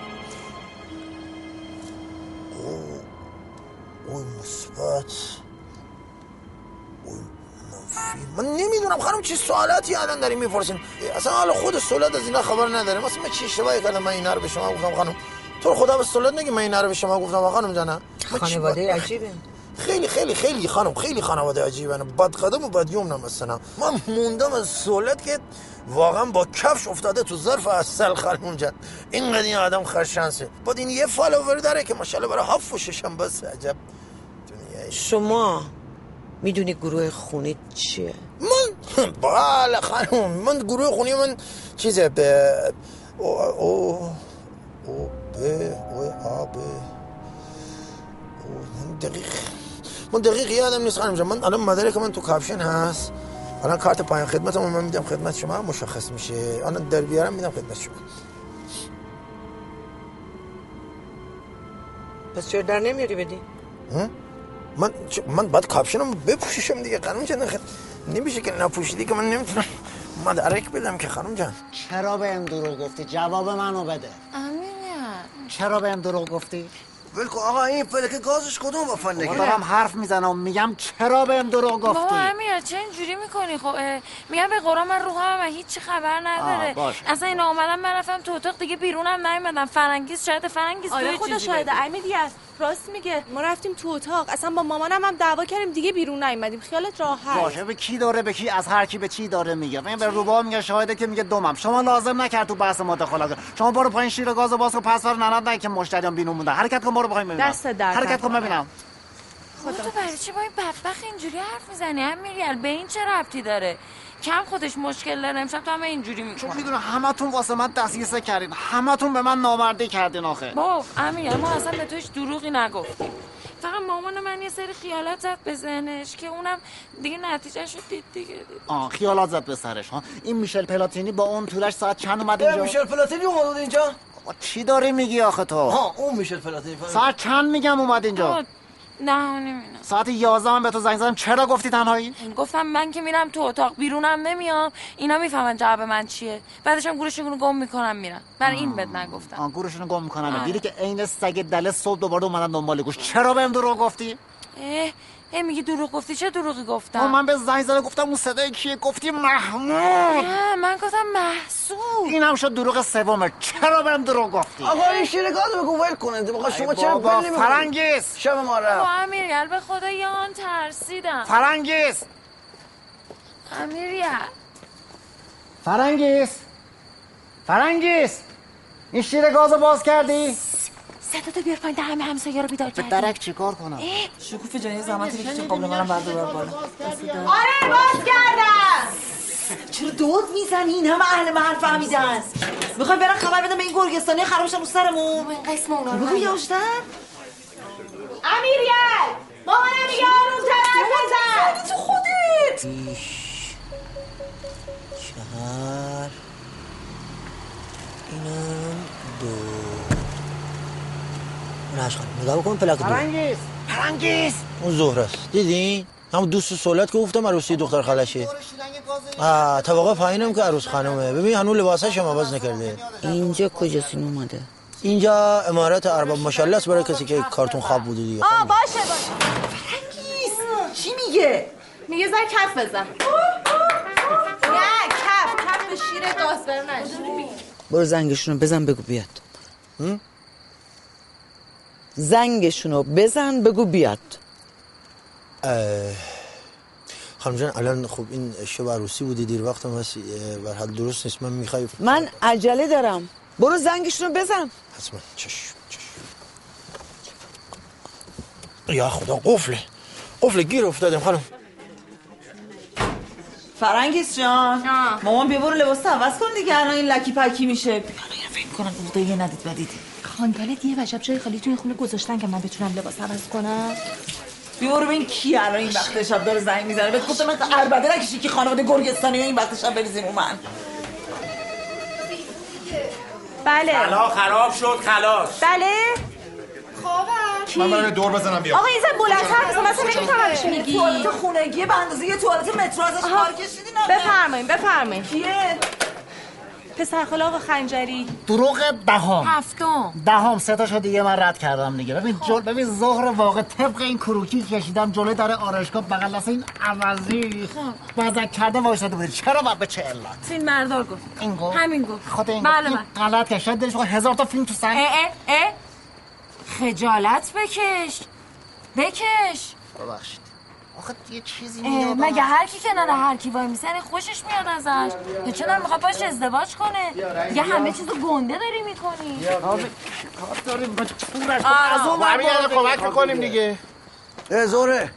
Speaker 9: اوی مثبت اوی منفی. من نمیدونم خانم چه سوالاتی الان داریم میپرسین، اصلا حالا خود سولت از اینا خبر نداره. مثلا من چی اشتباهی کردم من اینا رو به شما گفتم خانم؟ تو خدا به سولت نگی من اینا رو به شما گفتم خانم جان.
Speaker 14: خانواده عجیبه.
Speaker 9: خیلی خیلی خیلی خانم خیلی خانواده عجیبه. بد قدم و بد یوم مثلا من موندم از سولت که واقعا با کفش افتاده تو ظرف اصل خانم جان. اینقدر این آدم خوششانسه. بعد این یه فالوور داره که ماشاءالله برای هفت و ششم بس. عجب دنیای.
Speaker 14: شما میدونی گروه خونی چیه؟
Speaker 9: من بالا خانم من گروه خونی من چیزه به او او او به او آب من دقیق من دقیق یادم نیست خانم جان. من الان مدرک من تو کاپشن هست، الان کارت پایان خدمتم من میدم خدمت شما مشخص میشه، الان در بیارم میدم خدمت شما.
Speaker 14: پس چرا در نمیاری بدی؟
Speaker 9: من من بعد کاپشنم بپوشم دیگه خانم جان. نمیشه که نپوشیدی که من نمیتونم مدرک بدم که خانم جان.
Speaker 3: چرا بهم دروغ گفتی؟ جواب منو بده.
Speaker 1: امینه
Speaker 3: چرا بهم دروغ گفتی؟
Speaker 9: ولکو آقا این فلک گازش کدوم با فلکه؟
Speaker 3: دارم حرف میزنم میگم چرا بهم دروغ گفتی؟
Speaker 11: بابا امیر چه اینجوری میکنی؟ خب میگم به قرآن من روحم هیچ خبر نداره. اصلا اینا اومدم من رفتم تو اتاق دیگه بیرونم نیومدم. فرنگیز شاید فرنگیز
Speaker 13: آره خدا شاهده امیری است راست میگه. ما رفتیم تو اتاق اصلا با مامانم هم دعوا کردیم دیگه بیرون نیومدیم. خیالت راحت
Speaker 3: باشه. به کی داره به کی از هر کی به چی داره میگه؟ من به روبا میگه شاهده که میگه دومم. شما لازم نکرد تو بحث مداخله. شما برو پایین شیر گازو باز کن پس فر نناد نه که مشتریام بینون مونده. حرکت کن برو بخوایم ببینم.
Speaker 13: دست در
Speaker 3: حرکت کن ببینم.
Speaker 11: خدا تو برای چی با این بدبخت اینجوری حرف میزنی امیریال؟ به این چه ربطی داره؟ کم خودش مشکل داره. امشب تو همه اینجوری میکنی.
Speaker 3: چون میدونم همتون واسه من دستگیسه کردین، همتون به من نامردی کردین آخه.
Speaker 11: بابا امیریال ما اصلا به توش دروغی نگفتیم، فقط مامان من یه سری خیالات زد به ذهنش که اونم دیگه نتیجهشو دید دیگه دید.
Speaker 3: آه خیالات زد به سرش ها. این میشل پلاتینی با اون طولش ساعت چند اومد اینجا؟
Speaker 9: میشل پلاتینی اومد اینجا؟
Speaker 3: چی داری میگی آخه تو؟
Speaker 9: ها اون میشل پلاتینی
Speaker 3: ساعت چند میگم اومد اینجا؟
Speaker 11: نه نمیدونم.
Speaker 3: ساعت یازده من به تو زنگ زدم چرا گفتی تنهایی؟
Speaker 11: گفتم من که میرم تو اتاق بیرونم نمیام، اینا میفهمن جواب من چیه، بعدش هم گورشون رو گم میکنم میرم. برای این بد نگفتم.
Speaker 3: آ گورشون رو گم میکنم. دیدی که عین سگ دله صبح دوباره اومدم دنبال گوش. چرا بهم دروغ گفتی؟
Speaker 11: اه اه میگی دروغ گفتی؟ چه دروغی گفتم؟
Speaker 3: من به زنگ زدم گفتم اون صدای کیه؟ گفتی محمود.
Speaker 11: نه من گفتم محسود.
Speaker 3: اینم شد دروغ سومه. چرا بهم دروغ گفتی؟
Speaker 9: آقا این شیر گازو بگو ول کنه. بخواد شما چرا ول نمی‌کنید؟
Speaker 3: فرنگیس
Speaker 9: شب ما رفت.
Speaker 11: با امیریال به خدا یان ترسیدم.
Speaker 3: فرنگیس
Speaker 11: امیریال
Speaker 3: فرنگیس فرنگیس این شیر گازو باز کردی؟
Speaker 11: صدا تو بیار پایین تا همه همسایه‌ها رو بیدار کردی.
Speaker 3: به درک چیکار کنم؟
Speaker 8: شکوفه جان یه زحمتی بکشین قبل منم بردار بالا.
Speaker 13: آره باز کردم.
Speaker 8: چرا داد میزنی؟ این همه اهل محل فهمیدن. میخوای برن خبر بدم به این گرگستانی خرابشن رو سرمون؟
Speaker 1: این قسم اونا رو
Speaker 8: بگو یاشتن؟
Speaker 13: امیریل مامانم میگه اون طرف بزن
Speaker 8: تو خودت
Speaker 9: چهار اینم دو اون هشت خانم نگاه بکن پلاک دو
Speaker 3: پرنگیز پرنگیز
Speaker 9: اون زهره است دیدین؟ همون دوست سولت که گفتم عروسی دختر خالشه آه طبقه پایینم که عروس خانومه ببین هنوز لباسش هم عوض نکرده
Speaker 11: اینجا کجاست این اومده؟
Speaker 9: اینجا امارت ارباب ماشاءالله است برای کسی که کارتون خواب بوده دیگه
Speaker 13: آه باشه باشه
Speaker 8: پرنگیز چی میگه؟
Speaker 13: میگه زن کف بزن نه کف کف به شیر گاز برنش
Speaker 14: برو زنگشونو بزن بگو بیاد زنگشونو بزن بگو بیاد
Speaker 9: خانم جان الان خب این شب عروسی بودی دیر وقت هم هست بر حال درست نیست من میخوای
Speaker 14: من عجله دارم برو زنگشونو بزن
Speaker 9: حتما چشم چشم یا خدا قفله قفله گیر افتادیم خانم
Speaker 8: فرنگیز جان مامان بیا برو لباس عوض کن دیگه الان این لکی پکی میشه بیا فکر کنم بوده یه ندید بدید
Speaker 13: خانگالت یه وجب جای خالی توی خونه گذاشتن که من بتونم لباس عوض کنم
Speaker 8: بیا برو ببین کی الان این وقت شب داره زنگ میزنه بهت گفتم من عربده نکشی که خانواده گرگستانی این وقت شب بریزیم اون من
Speaker 13: بله
Speaker 10: خلا خراب شد خلاص
Speaker 13: بله خوابم
Speaker 16: من برای دور بزنم بیا
Speaker 13: آقا این زن بلندتر بزن مثلا نمیتونم بهش میگی
Speaker 8: توالت خونگیه به اندازه یه توالت مترو ازش کار کشیدین
Speaker 13: بفرمایید بفرمایید
Speaker 8: کیه
Speaker 13: پسر خاله آقا خنجری
Speaker 3: دروغ دهم
Speaker 11: هفتم
Speaker 3: دهم سه تاشو دیگه من رد کردم دیگه ببین جل ببین ظهر واقع طبق این کروکی کشیدم جلوی در آرایشگاه بغل دست این عوضی بزک کرده وایساده بود چرا باید به چه علت
Speaker 11: فیلم مردار گفت
Speaker 3: این گفت
Speaker 11: همین گفت
Speaker 3: خود این
Speaker 11: بله
Speaker 3: گفت این غلط کرد شاید دلش بخواد هزار تا فیلم تو سنگ
Speaker 11: اه اه اه خجالت بکش بکش
Speaker 3: ببخشید آخه یه چیزی
Speaker 11: میاد مگه هر کی کنار هر کی وای میسن خوشش میاد ازش تو چرا میخواد باش ازدواج کنه یه همه چیزو گنده داری میکنی
Speaker 3: کار داریم با چورش
Speaker 11: از
Speaker 3: اون برمیگرده کمک میکنیم دیگه
Speaker 12: اه زهره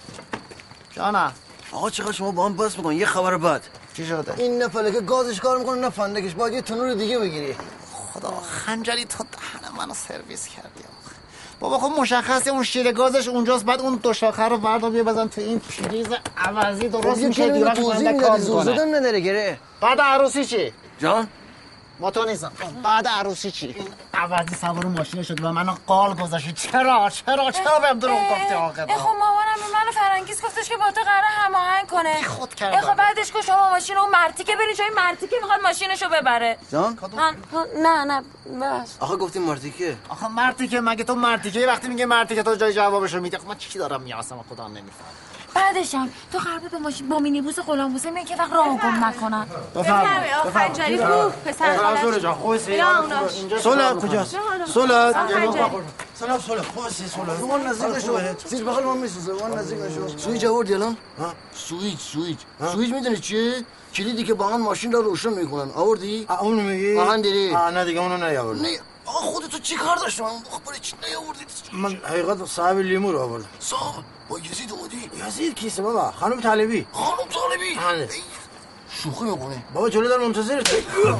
Speaker 3: جانم
Speaker 12: آقا چقدر شما با هم بس میکنین یه خبر بد
Speaker 3: چی شده
Speaker 12: این نه فلکه گازش کار میکنه نه فندکش باید یه تنور دیگه بگیری
Speaker 3: خدا خنجری تو دهن منو سرویس کردی بابا خب مشخصه اون شیر گازش اونجاست بعد اون دو شاخه رو بردار بیا بزن تو این پریز عوضی درست میشه دیگه وقتی بنده کار میکنه
Speaker 12: زدن نداره گره
Speaker 3: بعد عروسی چی
Speaker 12: جان
Speaker 3: ما تو نیستم بعد عروسی چی این عوضی سوار ماشین شد و منو قال گذاشت چرا چرا چرا بهم دروغ گفتی آقا
Speaker 11: خب مامانم به من فرنگیز گفتش که با تو قراره هماهنگ کنه
Speaker 3: خود کرد
Speaker 11: خب بعدش که شما ماشین اون مرتیکه برین جای مرتیکه میخواد ماشینشو ببره
Speaker 12: جان
Speaker 11: نه نه بس
Speaker 12: آخه گفتی مرتیکه
Speaker 3: آخه مرتیکه مگه تو مرتیکه وقتی میگه مرتیکه تو جای جوابشو میدی من چی دارم میاسم خدا نمیفهم
Speaker 11: بعدش هم تو قراره به ماشین با مینیبوس غلامبوسه میگه که وقت راه گم نکنن
Speaker 13: بفرمایید آقا خنجری خوب پسر
Speaker 5: خاله جان خوبی سولت کجاست سولت سلام سولت خوبی سولت
Speaker 12: اون نزدیک شو زیر بغل من میسوزه اون نزدیک شو سویچ آوردی الان ها سویچ سویچ سویچ میدونی چیه کلیدی که با هم ماشین رو روشن میکنن آوردی
Speaker 5: اونو میگی
Speaker 12: آهن داری
Speaker 5: آ نه دیگه اونو نیاوردم
Speaker 12: نه آقا خودتو چی کار داشتی من خبر چی نیاوردی
Speaker 5: من حقیقت صاحب لیمو رو آوردم
Speaker 12: صاحب با یزید اومدی
Speaker 5: یزید کیسه بابا خانم طالبی
Speaker 12: خانم طالبی
Speaker 5: بله
Speaker 12: شوخی میکنه
Speaker 5: بابا جلو در منتظرت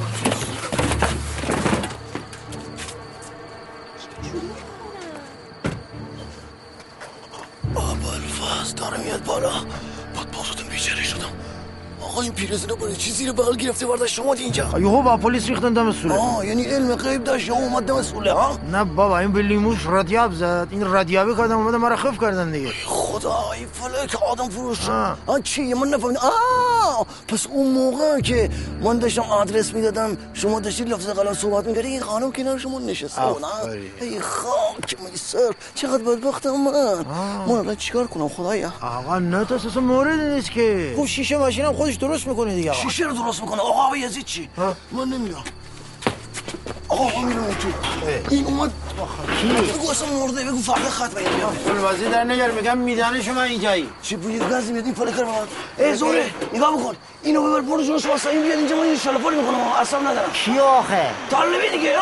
Speaker 12: ابوالفضل داره میاد بالا بعد بازاتون بیچاره شدم آقا این پیرزنه برای چی زیر بغل گرفته برداشت شما اینجا
Speaker 5: یهو با پلیس ریختن دم سوله
Speaker 12: آه یعنی علم غیب داشت یا اومد دم سوله ها
Speaker 5: نه بابا این به لیموش رادیاب زد این رادیابی کردم اومده مرا خف کردن دیگه
Speaker 12: خدا این فلک آدم فروش آه چی من نفهمیدم آه پس اون موقع که من داشتم آدرس میدادم شما داشتید لفظ قلم صحبت میکردی این خانم کنار شما نشسته نه ای خاک میسر چقدر بدبختم من من الان چیکار کنم خدایا
Speaker 5: آقا نه تو اساس موردی نیست که خب شیشه ماشینم خودش درست میکنه دیگه آقا
Speaker 12: شیشه رو درست میکنه آقا یزید چی من نمیدونم آقا میرم تو این اومد بگو اصلا مرده بگو فردا ختمه اینجا
Speaker 5: فلوازی در نگر میگم میدانه شما اینجایی
Speaker 12: چی بوی گازی میاد این فلکر بابا ای زوره نگاه بکن اینو ببر برو جلوش واسه این بیاد اینجا من این شلوار میکنم اصلا ندارم
Speaker 3: کی آخه
Speaker 12: طالبی دیگه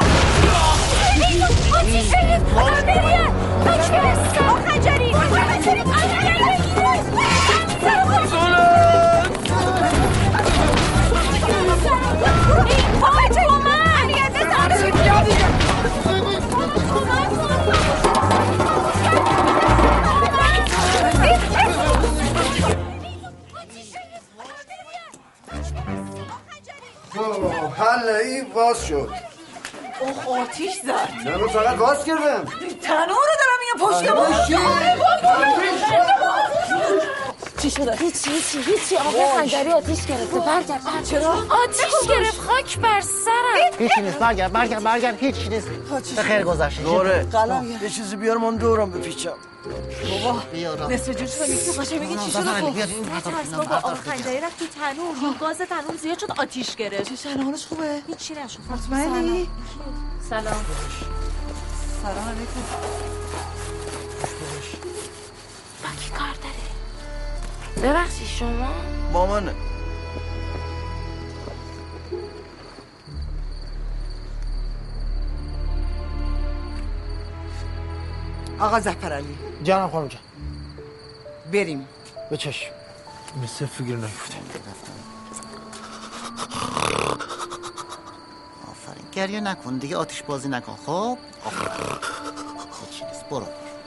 Speaker 13: آتیش بگیر آمریه بچه برسید آقا خنجری خنجری خنجری
Speaker 9: حل این باز شد.
Speaker 8: اوه آتیش زد.
Speaker 9: من فقط باز کردم.
Speaker 8: تنور رو دارم میگم پشت
Speaker 11: چی شده؟ هیچی هیچی هیچی آقای خنجری آتیش گرفته. برگرد. چرا؟ آتیش گرفت خاک بر سرم.
Speaker 3: هیچی نیست. برگرد برگرد برگرد هیچی نیست. به خیر گذشت.
Speaker 12: دوره یه چیزی بیار من دورم بپیچم.
Speaker 8: بابا نصف جون شما یکی باشه بگی چی شده خب
Speaker 11: نترس بابا آقا خنجری رفت تو تنور گاز تنور زیاد شد آتیش گرفت.
Speaker 8: چه حالش خوبه؟
Speaker 11: هیچی نشد.
Speaker 8: مطمئنی؟
Speaker 11: سلام.
Speaker 8: سلام علیکم.
Speaker 11: با کی کار داره؟ ببخشید شما؟
Speaker 12: با منه.
Speaker 8: آقا ظفرعلی
Speaker 5: جانم خانم جان
Speaker 8: بریم
Speaker 5: به چشم مثل فکر نیفته.
Speaker 3: آفرین گریه نکن دیگه آتیش بازی نکن خب آفرین هیچی نیست برو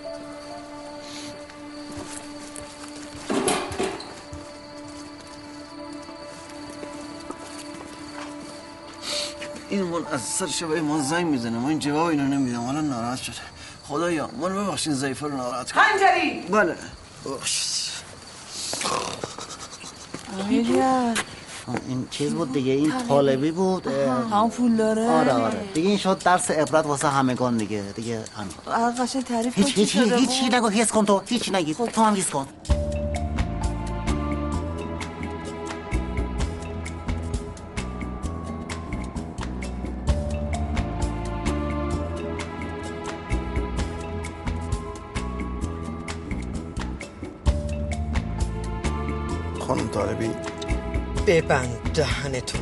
Speaker 12: این من از سر شبه من زنگ میزنه من جواب اینو نمیدم الان ناراحت شده. خدایا من ببخشین ضعیفه رو ناراحت کنم.
Speaker 8: خنجری
Speaker 12: بله ببخشید.
Speaker 8: امیلیان
Speaker 3: این چیز بود دیگه این طالبی بود
Speaker 8: هم پول داره
Speaker 3: آره آره دیگه این شد درس عبرت واسه همگان دیگه دیگه همین
Speaker 8: قشنگ تعریف کن
Speaker 3: هیچ هیچ هیچی نگو حس کن تو هیچی نگی تو هم حس کن.
Speaker 5: خانم طالبی ببند دهنتو.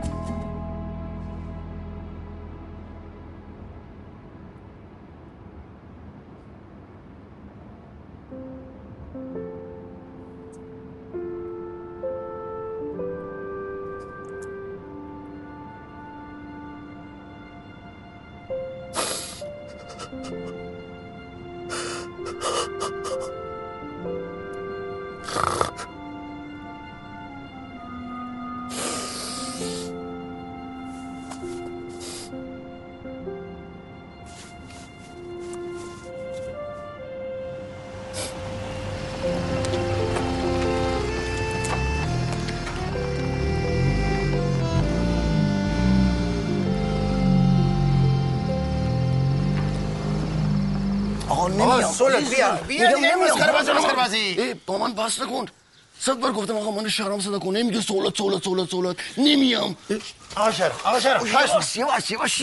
Speaker 9: آقا سولت بیا بیا دیگه مسخره بازی مسخره بازی
Speaker 16: با من بس نکن. صد بار گفتم آقا من شرم صدا کن نمیگه سولت سولت سولت سولت نمیام.
Speaker 5: آقا شرم آقا شرم
Speaker 16: یواش یواش یواش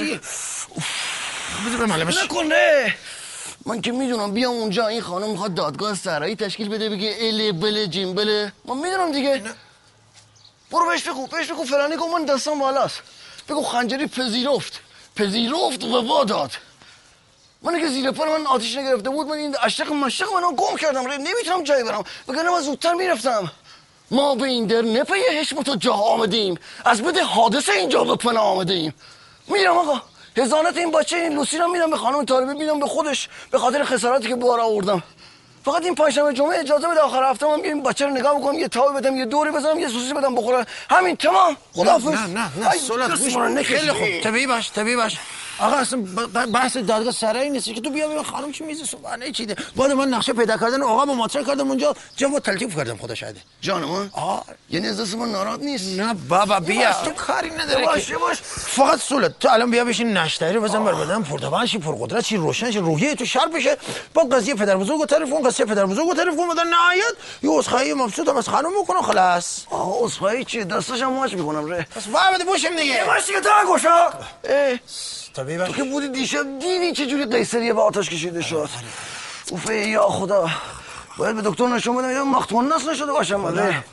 Speaker 5: بذار به معلمش
Speaker 16: نکنه. من که میدونم بیام اونجا این خانم میخواد دادگاه سرایی تشکیل بده بگه اله بله جیم بله من میدونم دیگه. برو بهش بگو بهش بگو فلانی کن من دستم بالاست. بگو خنجری پذیرفت پذیرفت و واداد. من که زیر پا من آتیش نگرفته بود من این اشتق مشتق منو گم کردم ره نمیتونم جایی برم بگم من زودتر میرفتم. ما به این در نپی حشمت و جا آمدیم از بده حادثه اینجا به پناه آمدیم. میرم آقا هزانت این بچه این لوسی رو میدم به خانم طالبی میدم به خودش به خاطر خساراتی که بار آوردم. فقط این پنجشنبه جمعه اجازه بده آخر هفته من این بچه رو نگاه بکنم یه تاوی بدم یه دوری بزنم یه سوسی بدم بخوره همین تمام. خداحافظ.
Speaker 5: نه نه نه سولت خیلی خوب طبیعی باش طبیعی باش. آقا اصلا بحث دادگاه سرایی نیست که تو بیا ببین خانم چی میزه صبحانه چیده. بعد من نقشه پیدا کردن آقا با مطرح کردم اونجا جواب تلطیف کردم خدا شاهده.
Speaker 16: جان من آه یعنی از دست من ناراحت نیست.
Speaker 5: نه بابا بیا تو کاری نداره
Speaker 16: باش
Speaker 5: که
Speaker 16: باش
Speaker 5: فقط سولت تو الان بیا بشین نشتری بزن بر بدن پرتبانشی پرقدرت چی روشن شه روحیه تو شرط بشه. با قضیه پدر بزرگو تعریف کن قصه پدر بزرگو تعریف کن بعد نهایت یه عذرخواهی مبسوطم از خانم میکنم خلاص.
Speaker 16: آه عذرخواهی چی دستاشم ماچ میکنم ره
Speaker 5: بس بعد بوشم دیگه
Speaker 16: باش دیگه تا گوشا.
Speaker 5: طبیعی
Speaker 16: تو که بودی دیشب دیدی چه جوری قیصریه به آتش کشیده شد. اوف یا خدا باید به دکتر نشون بدم یا مختون نس نشده باشم ولی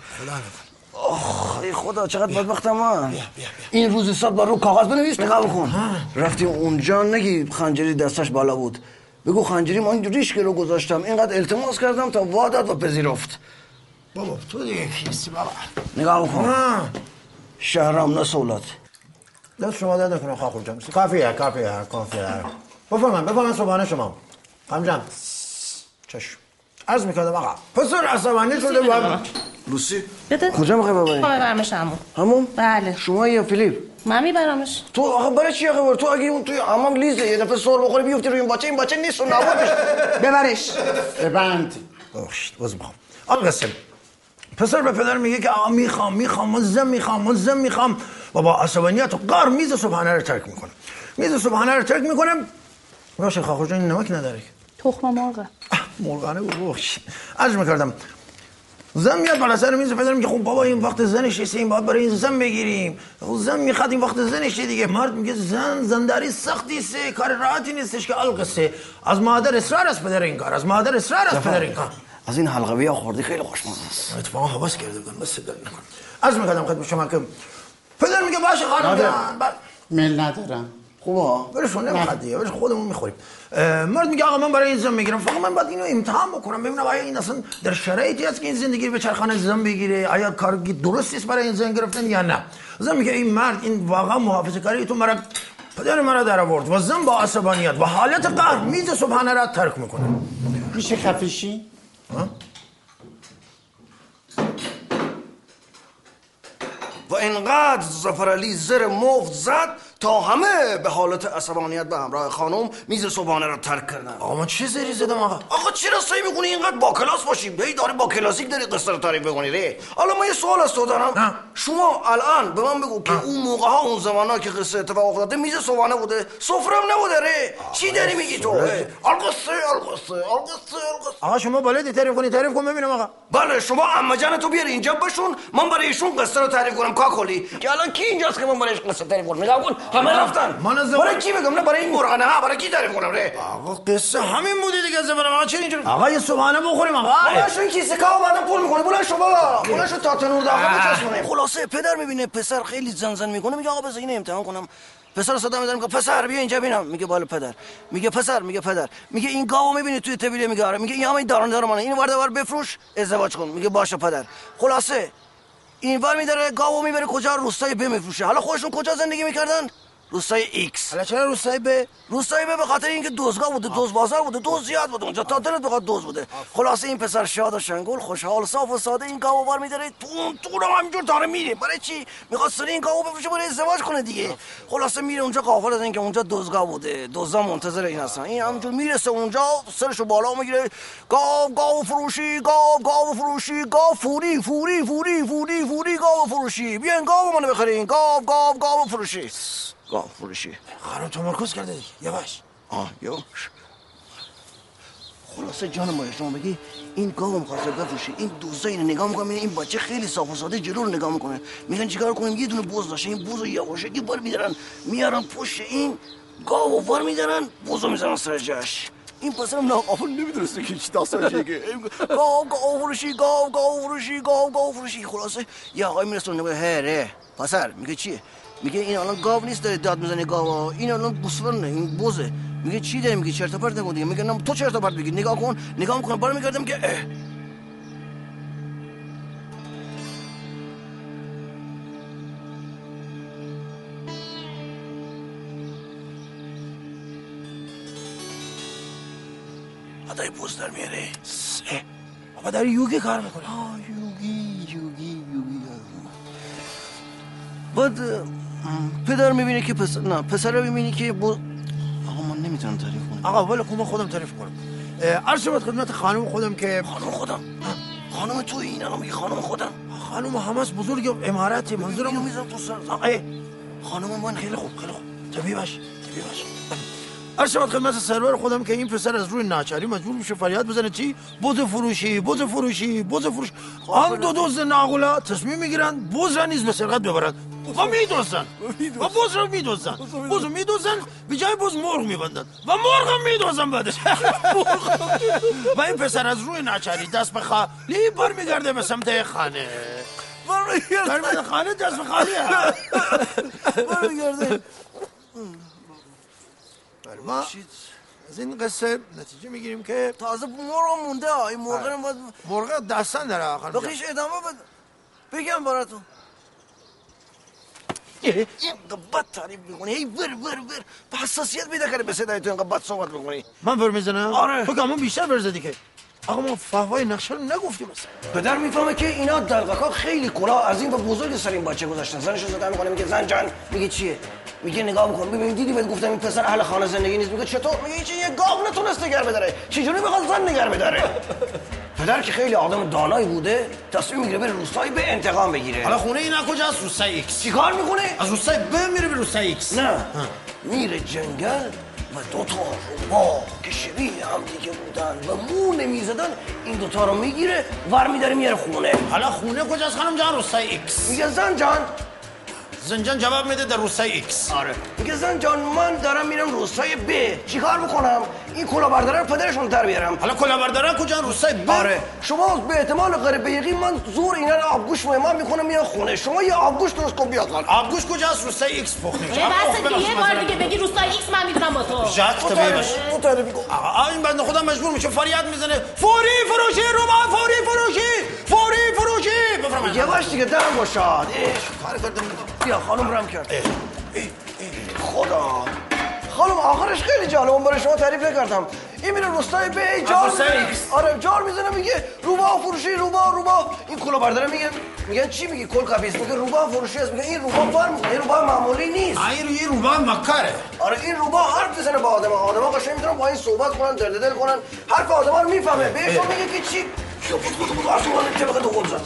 Speaker 16: آخ ای خدا چقدر بدبختم من. این روز حساب بر رو کاغذ بنویس نگاه بکن. رفتیم اونجا نگی خنجری دستش بالا بود بگو خنجری من ریش رو گذاشتم اینقدر التماس کردم تا واداد و پذیرفت.
Speaker 5: بابا تو دیگه کیستی بابا
Speaker 16: نگاه بکن شهرام نسولت
Speaker 5: دست شما داد نکنه خاخور جان کافیه کافیه کافیه بفهمم بفهمم صبحانه شما خانم جان چشم عرض میکردم آقا پسر عصبانی شده باید
Speaker 16: لوسی
Speaker 13: بده.
Speaker 16: کجا میخوای ببری؟
Speaker 13: خب ببرمش همون.
Speaker 16: همون؟
Speaker 13: بله.
Speaker 16: شما یا فیلیپ؟
Speaker 13: من میبرمش.
Speaker 16: تو آخه برای چی آخه تو اگه اون توی حمام لیزه یه دفعه سر بخوری بیفتی روی این بچه این بچه نیست و نبودش.
Speaker 8: ببرش.
Speaker 9: ببند. بخشید باز میخوام. آقا قاسم پسر به پدر میگه که آقا میخوام میخوام ملزم میخوام ملزم میخوام و با عصبانیت و قهر میز صبحانه رو ترک میکنه. میز صبحانه رو ترک میکنم. باشه خواهر جان نمک نداره.
Speaker 13: تخم مرغ.
Speaker 9: مرغانه بود. عرض میکردم زن میاد بالا سر میز پدر میگه خب بابا این وقت زنش است این باید برای این زن بگیریم. زن میخواد این وقت زنش دیگه. مرد میگه زن زنداری سختی است کار راحتی نیستش که القصه از مادر اصرار است پدر این کار از مادر اصرار است پدر این کار.
Speaker 16: از این حلقوی ها خوردی خیلی خوشمزه است.
Speaker 9: اتفاقا حواس کرده بودم بس صدا نکن. عرض میکردم خدمت شما که پدر میگه باشه خانم جان
Speaker 3: میل ندارم.
Speaker 9: خوبه برشون نمیخواد دیگه برش خودمون میخوریم. مرد میگه آقا من برای این زن میگیرم فقط من باید اینو امتحان بکنم ببینم آیا این اصلا در شرایطی هست که این زندگی به چرخانه زن بگیره آیا کار درست است برای این زن گرفتن یا نه. زن میگه این مرد این واقعا محافظه‌کاری تو مرا پدر مرا در آورد و زن با عصبانیت و حالت قهر میز صبحانه را ترک میکنه.
Speaker 3: میشه خفشی؟
Speaker 16: و اینقدر ظفرعلی زر مفت زد تا همه به حالت عصبانیت به همراه خانم میز صبحانه را ترک کردن.
Speaker 9: آقا من چه زری زدم آقا؟
Speaker 16: آقا چرا سعی میکنی اینقدر با کلاس باشی؟ هی داری با کلاسیک داری قصه رو تعریف بکنی ره. حالا من یه سوال از تو دارم. شما الان به من بگو که اون موقع ها اون زمانا که قصه اتفاق افتاده میز صبحانه بوده سفره هم نبوده ره. چی داری میگی تو؟ القصه القصه القصه القصه.
Speaker 9: آقا شما بلدی تعریف کنی تعریف کن ببینم آقا.
Speaker 16: بله شما عمه جان تو بیار اینجا بشون من برای ایشون قصه رو تعریف کنم کاکلی. که الان کی اینجاست که من برایش قصه تعریف کنم؟ نگاه کن همه رفتن. برای کی بگم نه برای این مرغانه ها برای کی تعریف کنم ره؟
Speaker 9: آقا قصه همین بوده دیگه زبرم آقا چرا اینجوری؟ آقا یه صبحانه بخوریم آقا.
Speaker 16: آقا شو این کیسه کاو بعدم پول میکنه بلند شو بابا بلند شو تا تنور داخل بچسبونه. خلاصه پدر میبینه پسر خیلی زن زن میکنه میگه آقا بذار اینو امتحان کنم. پسر صدا میذارم میگه پسر بیا اینجا ببینم. میگه بالا پدر. میگه پسر میگه پدر. میگه این گاوو میبینی توی طویله؟ میگه آره. میگه این همین دارنده رو منه اینو ورده ور بفروش ازدواج کن. میگه باشه پدر. خلاصه این ور میداره گاوو میبره کجا؟ روستای ب میفروشه. حالا خودشون کجا زندگی میکردن؟ روستای ایکس.
Speaker 9: حالا چرا روستای ب؟
Speaker 16: روستای ب به خاطر اینکه دزدگاه بوده دوز بازار بوده دوز زیاد بوده اونجا تا دلت بخواد دوز بوده. خلاصه این پسر شاد و شنگول خوشحال صاف و ساده این گاوو بار میداره تو تو رو همینجور داره میره. برای چی؟ میخواد سری این گاوو بفروشه برای ازدواج کنه دیگه. خلاصه میره اونجا قافل از اینکه اونجا دزدگاه بوده دزدا منتظر این هستن. این همینجور میرسه اونجا سرشو بالا میگیره گاو گاو فروشی گاو گاو فروشی گاو فوری فوری فوری فوری فوری گاو فروشی بیاین گاو منو بخرین گاو گاو گاو فروشی گاو فروشی.
Speaker 9: خانم تمرکز کرده دیگه یواش.
Speaker 16: آه یواش. خلاصه جان ما شما بگی این گاو می‌خواسته بفروشه این دوزا اینو نگاه می‌کنه این بچه خیلی صاف و ساده جلو رو نگاه می‌کنه میگن چیکار کنیم یه دونه بز داشته این بزو یواشکی بار می‌دارن میارن پشت این گاو بار می‌دارن بزو می‌ذارن سر جاش. این پسرم ناقافل نمیدونسته که چی داستانش دیگه. گاو گاو فروشی گاو گاو فروشی گاو گاو فروشی. خلاصه یه آقای میرسه میگه هره پسر میگه چیه؟ میگه این الان گاو نیست داره داد میزنه گاوا این الان گوسفنده این بزه. میگه چی داری میگه چرت و پرت نگو دیگه. میگه نه تو چرت و پرت میگی نگاه کن نگاه میکنه بالا میگردم که اه. ادای بز در میاره.
Speaker 9: بابا داری یوگی کار میکنه.
Speaker 16: آه یوگی یوگی یوگی. بعد پدر میبینه که پسر نه پسر رو میبینی که بو... آقا من نمیتونم تعریف کنم.
Speaker 9: آقا ولی من خودم تعریف کنم. عرض شد خدمت خانم خودم که
Speaker 16: خانم خودم خانم تو این الان میگه خانم خودم
Speaker 9: خانم همس بزرگ امارتی منظورم
Speaker 16: میذارم تو سر خانم من خیلی خوب خیلی خوب
Speaker 9: طبیعی باش طبیعی باش. عرض شد خدمت سرور خودم که این پسر از روی ناچاری مجبور میشه فریاد بزنه چی بز فروشی بز فروشی بز فروش. آن دو دوز ناقلا تصمیم میگیرن بز را نیز به سرقت ببرن و میدوزن و بز را میدوزن بز رو میدوزن به جای بز مرغ میبندن و مرغ هم میدوزن بعدش. و این پسر از روی ناچاری دست به خالی بر میگرده به سمت خانه بر خانه دست به خالی
Speaker 16: بر میگرده.
Speaker 9: ما از این قصه نتیجه میگیریم که
Speaker 16: تازه مرغ مونده ها این مرغ رو باید
Speaker 9: مرغ دستن داره آخر
Speaker 16: بخیش ادامه بده بگم براتون این قبط تعریف میکنی هی ور ور ور به حساسیت بیده کنه به صدای تو اینقدر بد صحبت میکنی.
Speaker 9: من ور میزنم؟
Speaker 16: آره
Speaker 9: تو که همون بیشتر ور زدی که
Speaker 5: آقا ما فهوای نقشه رو نگفتیم اصلا.
Speaker 16: پدر میفهمه که اینا دلقکا خیلی کلاه عظیم و بزرگ سر این بچه گذاشتن. زنش رو زدن میکنه میگه زن جان. میگه چیه؟ میگه نگاه میکن ببین دیدی بهت گفتم این پسر اهل خانه زندگی نیست. میگه چطور؟ میگه چه یه گاو نتونست نگه بداره. چجوری میخواد زن نگه بداره؟ پدر که خیلی آدم دانایی بوده تصمیم میگیره بره روستایی به انتقام بگیره.
Speaker 5: حالا خونه اینا کجاست؟ روستای ایکس.
Speaker 16: چیکار میکنه؟
Speaker 5: از روستای ب میره به روستای ایکس.
Speaker 16: نه میره جنگل و دو تا روباه که شبیه هم دیگه بودن و مو نمیزدن این دوتا رو میگیره ور میداره میاره خونه.
Speaker 5: حالا خونه کجاست خانم جان؟ روستای ایکس.
Speaker 16: میگه زن جان.
Speaker 5: زن جان جواب میده در روستای ایکس.
Speaker 16: آره میگه زن جان من دارم میرم روستای ب. چیکار بکنم؟ این کلاهبردارا رو پدرشون در بیارم.
Speaker 5: حالا کلاهبردارا کجا؟ روستای ب.
Speaker 16: آره شما به احتمال غیر یقین من زور اینا رو آبگوشت مهمان میکنم میان خونه. شما یه آبگوشت درست کن بیاد خان.
Speaker 5: آبگوشت کجاست؟ روستای ایکس پخته میشه.
Speaker 13: بس دیگه یه بار دیگه بگی روستای ایکس من میدونم با تو.
Speaker 5: جات طبیعی باشه. آقا این بنده خدا مجبور میشه فریاد میزنه فوری فروشی روبا فوری فروشی فوری فروشی. بفرمایید.
Speaker 16: یواش دیگه درم گشاد. کار کردم. بیا خانم رم کرد. خدا خانم آخرش خیلی جالب. اون برای شما تعریف نکردم. این میره روستای به جار آره جار میزنه میگه روبا فروشی روبا روبا. این کلاهبردارا میگه میگن چی میگی کل کاپیس؟ میگه روبا فروشی است. میگه این روبا فارم این روبا معمولی نیست.
Speaker 5: این روی روبا مکاره.
Speaker 16: آره این روبا حرف میزنه با آدم. آدما قشنگ میتونن با این صحبت کنن درد دل کنن. حرف آدما رو میفهمه. بهشون میگه که چی بود بود بود اصلا چه بخواد تو زد.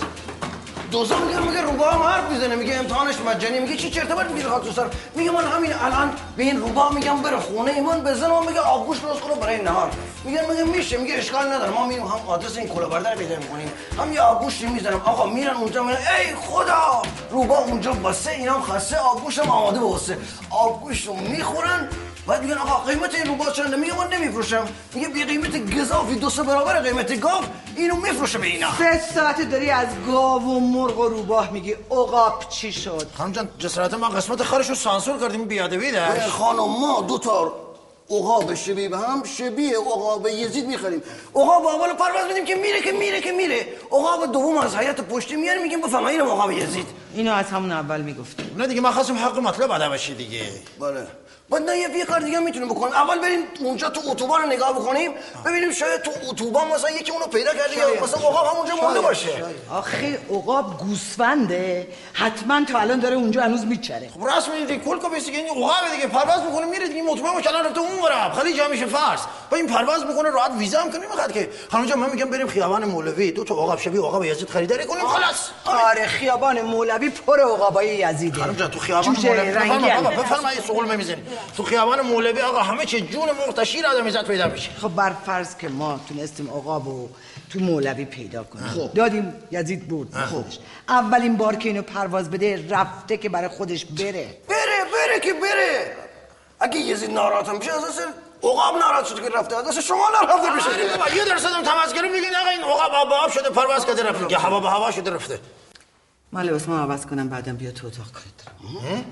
Speaker 16: دوزا میگه میگه روبا هم حرف میزنه. میگه امتحانش مجانی. میگه چی چرت و پرت میگه خاطر سر. میگه من همین الان به این روبا میگم بره خونه من بزنم. میگه آبگوشت درست کنه برای نهار. میگه میگه میشه. میگه اشکال نداره ما میریم هم آدرس این کلاهبردار پیدا میکنیم هم یه آبگوشت میزنم. آقا میرن اونجا میگن ای خدا روبا اونجا بسه اینم خسته آبگوشتم آماده واسه. آبگوشت رو میخورن بعد میگن آقا قیمت این روبا چنده؟ میگه من نمیفروشم. میگه بی قیمت گزافی دو سه برابر قیمت گاو اینو میفروشه به اینا.
Speaker 8: سه ساعت داری از گاو و مرغ و روباه میگی. عقاب چی شد؟
Speaker 5: خانم جان جسارت ما قسمت خرش رو سانسور کردیم بیادبی داشت.
Speaker 16: خانم ما دو تا عقاب شبیه به هم شبیه عقاب یزید میخریم. عقاب اول پرواز میدیم که میره که میره که میره. عقاب دوم از حیات پشتی میاریم میگیم بفهم این عقاب یزید.
Speaker 8: اینو از همون اول میگفتیم.
Speaker 5: نه دیگه ما خواستیم حق مطلب ادا بشه دیگه.
Speaker 16: بله بعد نه یه کار دیگه میتونیم بکنیم. اول بریم اونجا تو اتوبان رو نگاه بکنیم ببینیم شاید تو اتوبان مثلا یکی اونو پیدا کرده یا مثلا عقاب همونجا مونده باشه.
Speaker 8: آخه عقاب گوسفنده حتما تا الان داره اونجا هنوز میچره.
Speaker 5: خب راست میگی کل کو بیسی این عقاب دیگه پرواز میکنه میره دیگه مطمئن باش الان رفته اون ورا خیلی جا میشه فارس. با این پرواز میکنه راحت ویزا هم کنیم میخواد که خانم جان من میگم بریم خیابان مولوی دو تا عقاب شبیه عقاب یزید خریداری کنیم خلاص.
Speaker 8: آره خیابان مولوی پر عقابای یزیده.
Speaker 5: خانم جان تو خیابان مولوی بابا بفرمایید سوال میزنید تو خیابان مولوی آقا همه چی جون مرغ تا شیر آدم عزت پیدا میشه.
Speaker 8: خب بر فرض که ما تونستیم عقابو تو مولوی پیدا کنیم خب. دادیم یزید برد خودش. اولین بار که اینو پرواز بده رفته که برای خودش بره
Speaker 16: بره بره که بره. اگه یزید ناراحت میشه اساس عقاب ناراحت شده که رفته اساس شما ناراحت بشه.
Speaker 5: بابا یه درصد هم تمسخر میگین آقا این عقاب آب آب شده پرواز کرده رفته که هوا به هوا شده رفته.
Speaker 8: من لباسمو عوض کنم بعدم بیا تو اتاق کارت دارم.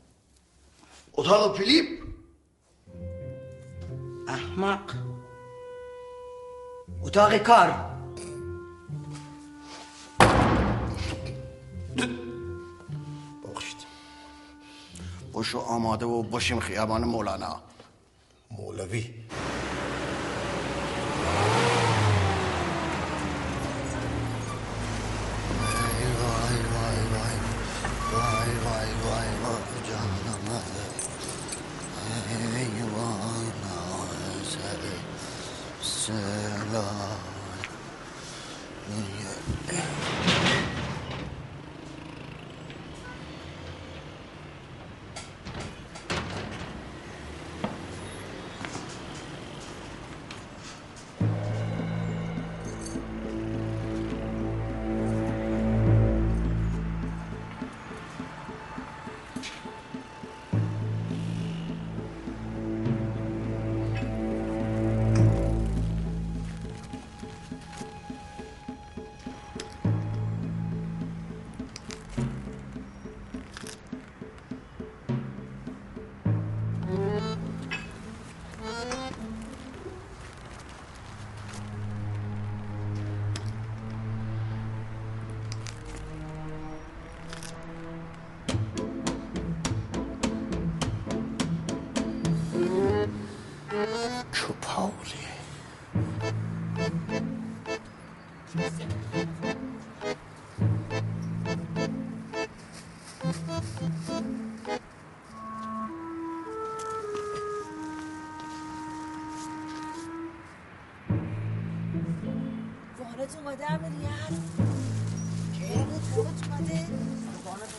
Speaker 16: اتاق فیلیپ
Speaker 8: احمق. اتاق کار.
Speaker 16: بخشید باشو آماده و باشیم خیابان مولانا
Speaker 5: مولوی.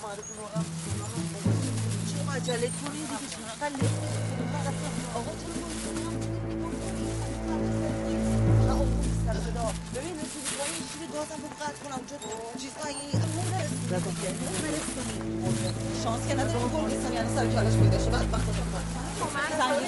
Speaker 8: چه مجله کنی دیگه چقدر آقا ببین رسیدی با این شیر گازم بود قطع کنم چون چیزها این اون برسونی شانس که نداره گل نیستم یعنی سر کلش پیدا شه بعد وقت سنگی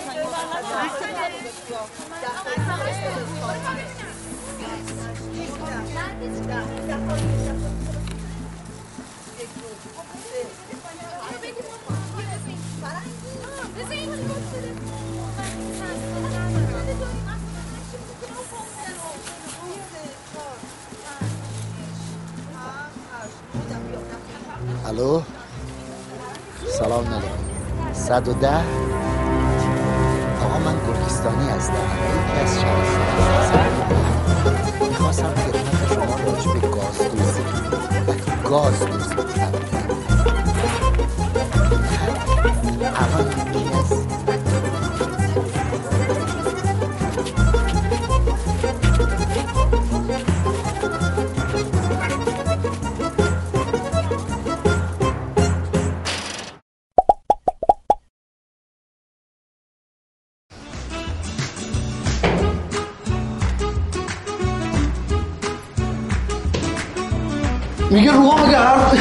Speaker 3: الو سلام ندارم صد و ده آقا من گرگستانی هستم یکی از شهرستان میخواستم خدمت شما راجع به گاز دوزی گاز دوزی الان یکی از
Speaker 16: میگه روها میگه حرف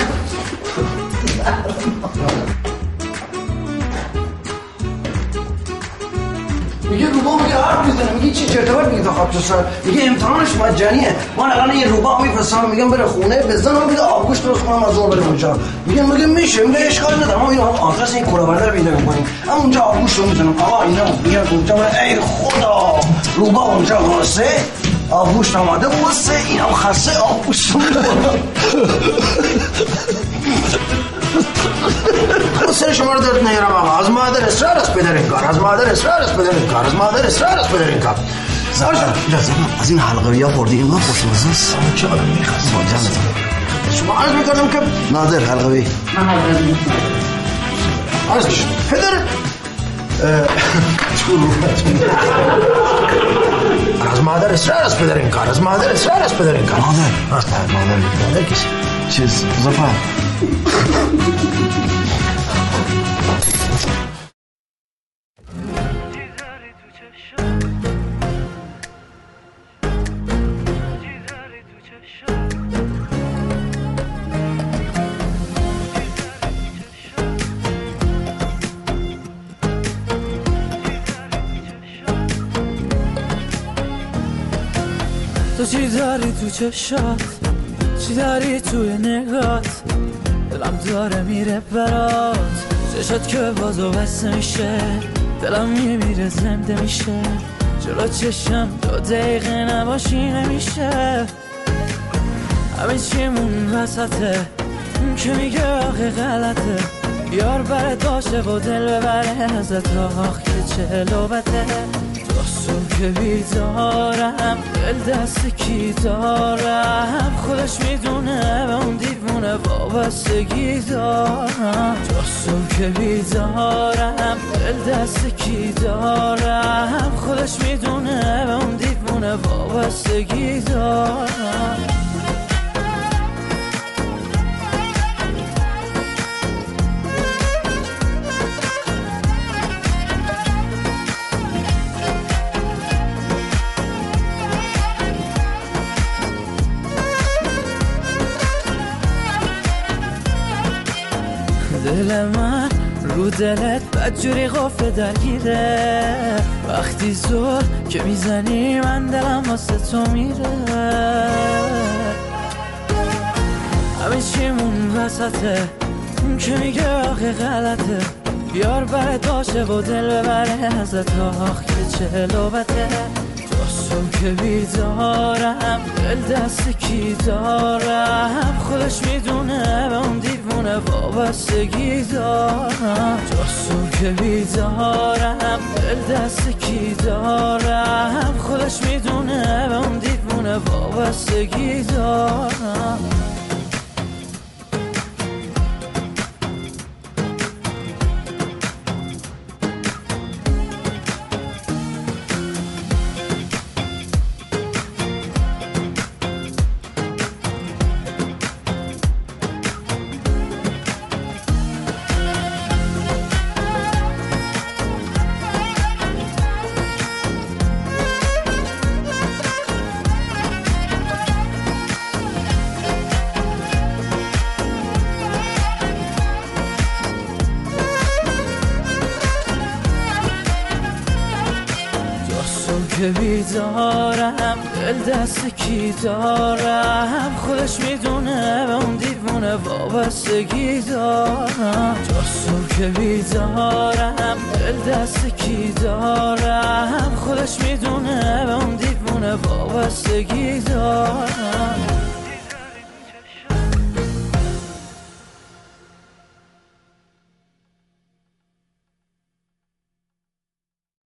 Speaker 16: میگه روبا میگه حرف میزنه میگه چی چرت و پرت میگه تا خاک تو سر میگه امتحانش مجانیه من الان یه روبا میفرستم میگم بره خونه بزنم میگه آبگوش درست کنم از اون بره اونجا میگه میگه میشه میگه اشکال نداره ما اینو آدرس این کلاهبرده رو پیدا میکنیم اما اونجا آبگوش رو میزنم آقا اینا میگن اونجا ای خدا روبا اونجا واسه آبگوش آماده واسه اینم خسته آبگوش سر شما رو درد نیارم آقا از مادر اصرار است پدر این کار از مادر اصرار است پدر این کار از مادر اصرار است پدر این کار از این حلقوی ها خوردی اینقدر خوشمزه است چقدر میخواست با جانت شما عرض میکردم که نادر حلقوی من حلقوی عرض میشون پدر از مادر اصرار است پدر این کار از مادر اصرار است پدر این کار مادر راست مادر مادر کسی چیز زفر
Speaker 17: تو چی داری تو چشات چی داری توی نگات دلم داره میره برات چشات که بازو بسته میشه دلم میمیره زنده میشه جلو چشم دو دقیقه نباشی نمیشه همه چیمون وسطه اون که میگه آخه غلطه یار برات باشه و دل ببره ازت آخ که چه لوبته صبح که بیدارم دل دست کی دارم خودش میدونه به اون دیوونه وابستگی دارم تا صبح که بیدارم دل دست کی دارم خودش میدونه به اون دیوونه وابستگی دارم دل من رو دلت بدجوری غفله درگیره وقتی زور که میزنی من دلم واسه تو میره همه چیمون وسطه اون که میگه آخه غلطه بیار برات باشه و دل ببره ازت آخ که چه لوبته صبح که بیدارم دل دست کی دارم خودش میدونه به اون دیوونه وابستگی دارم تا صبح که بیدارم دل دست کی دارم خودش میدونه به اون دیوونه وابستگی دارم که بیدارم دل دست کی دارم خودش میدونه به اون دیوونه وابستگی دارم تا صبح که بیدارم دل دست کی دارم خودش میدونه به اون دیوونه وابستگی دارم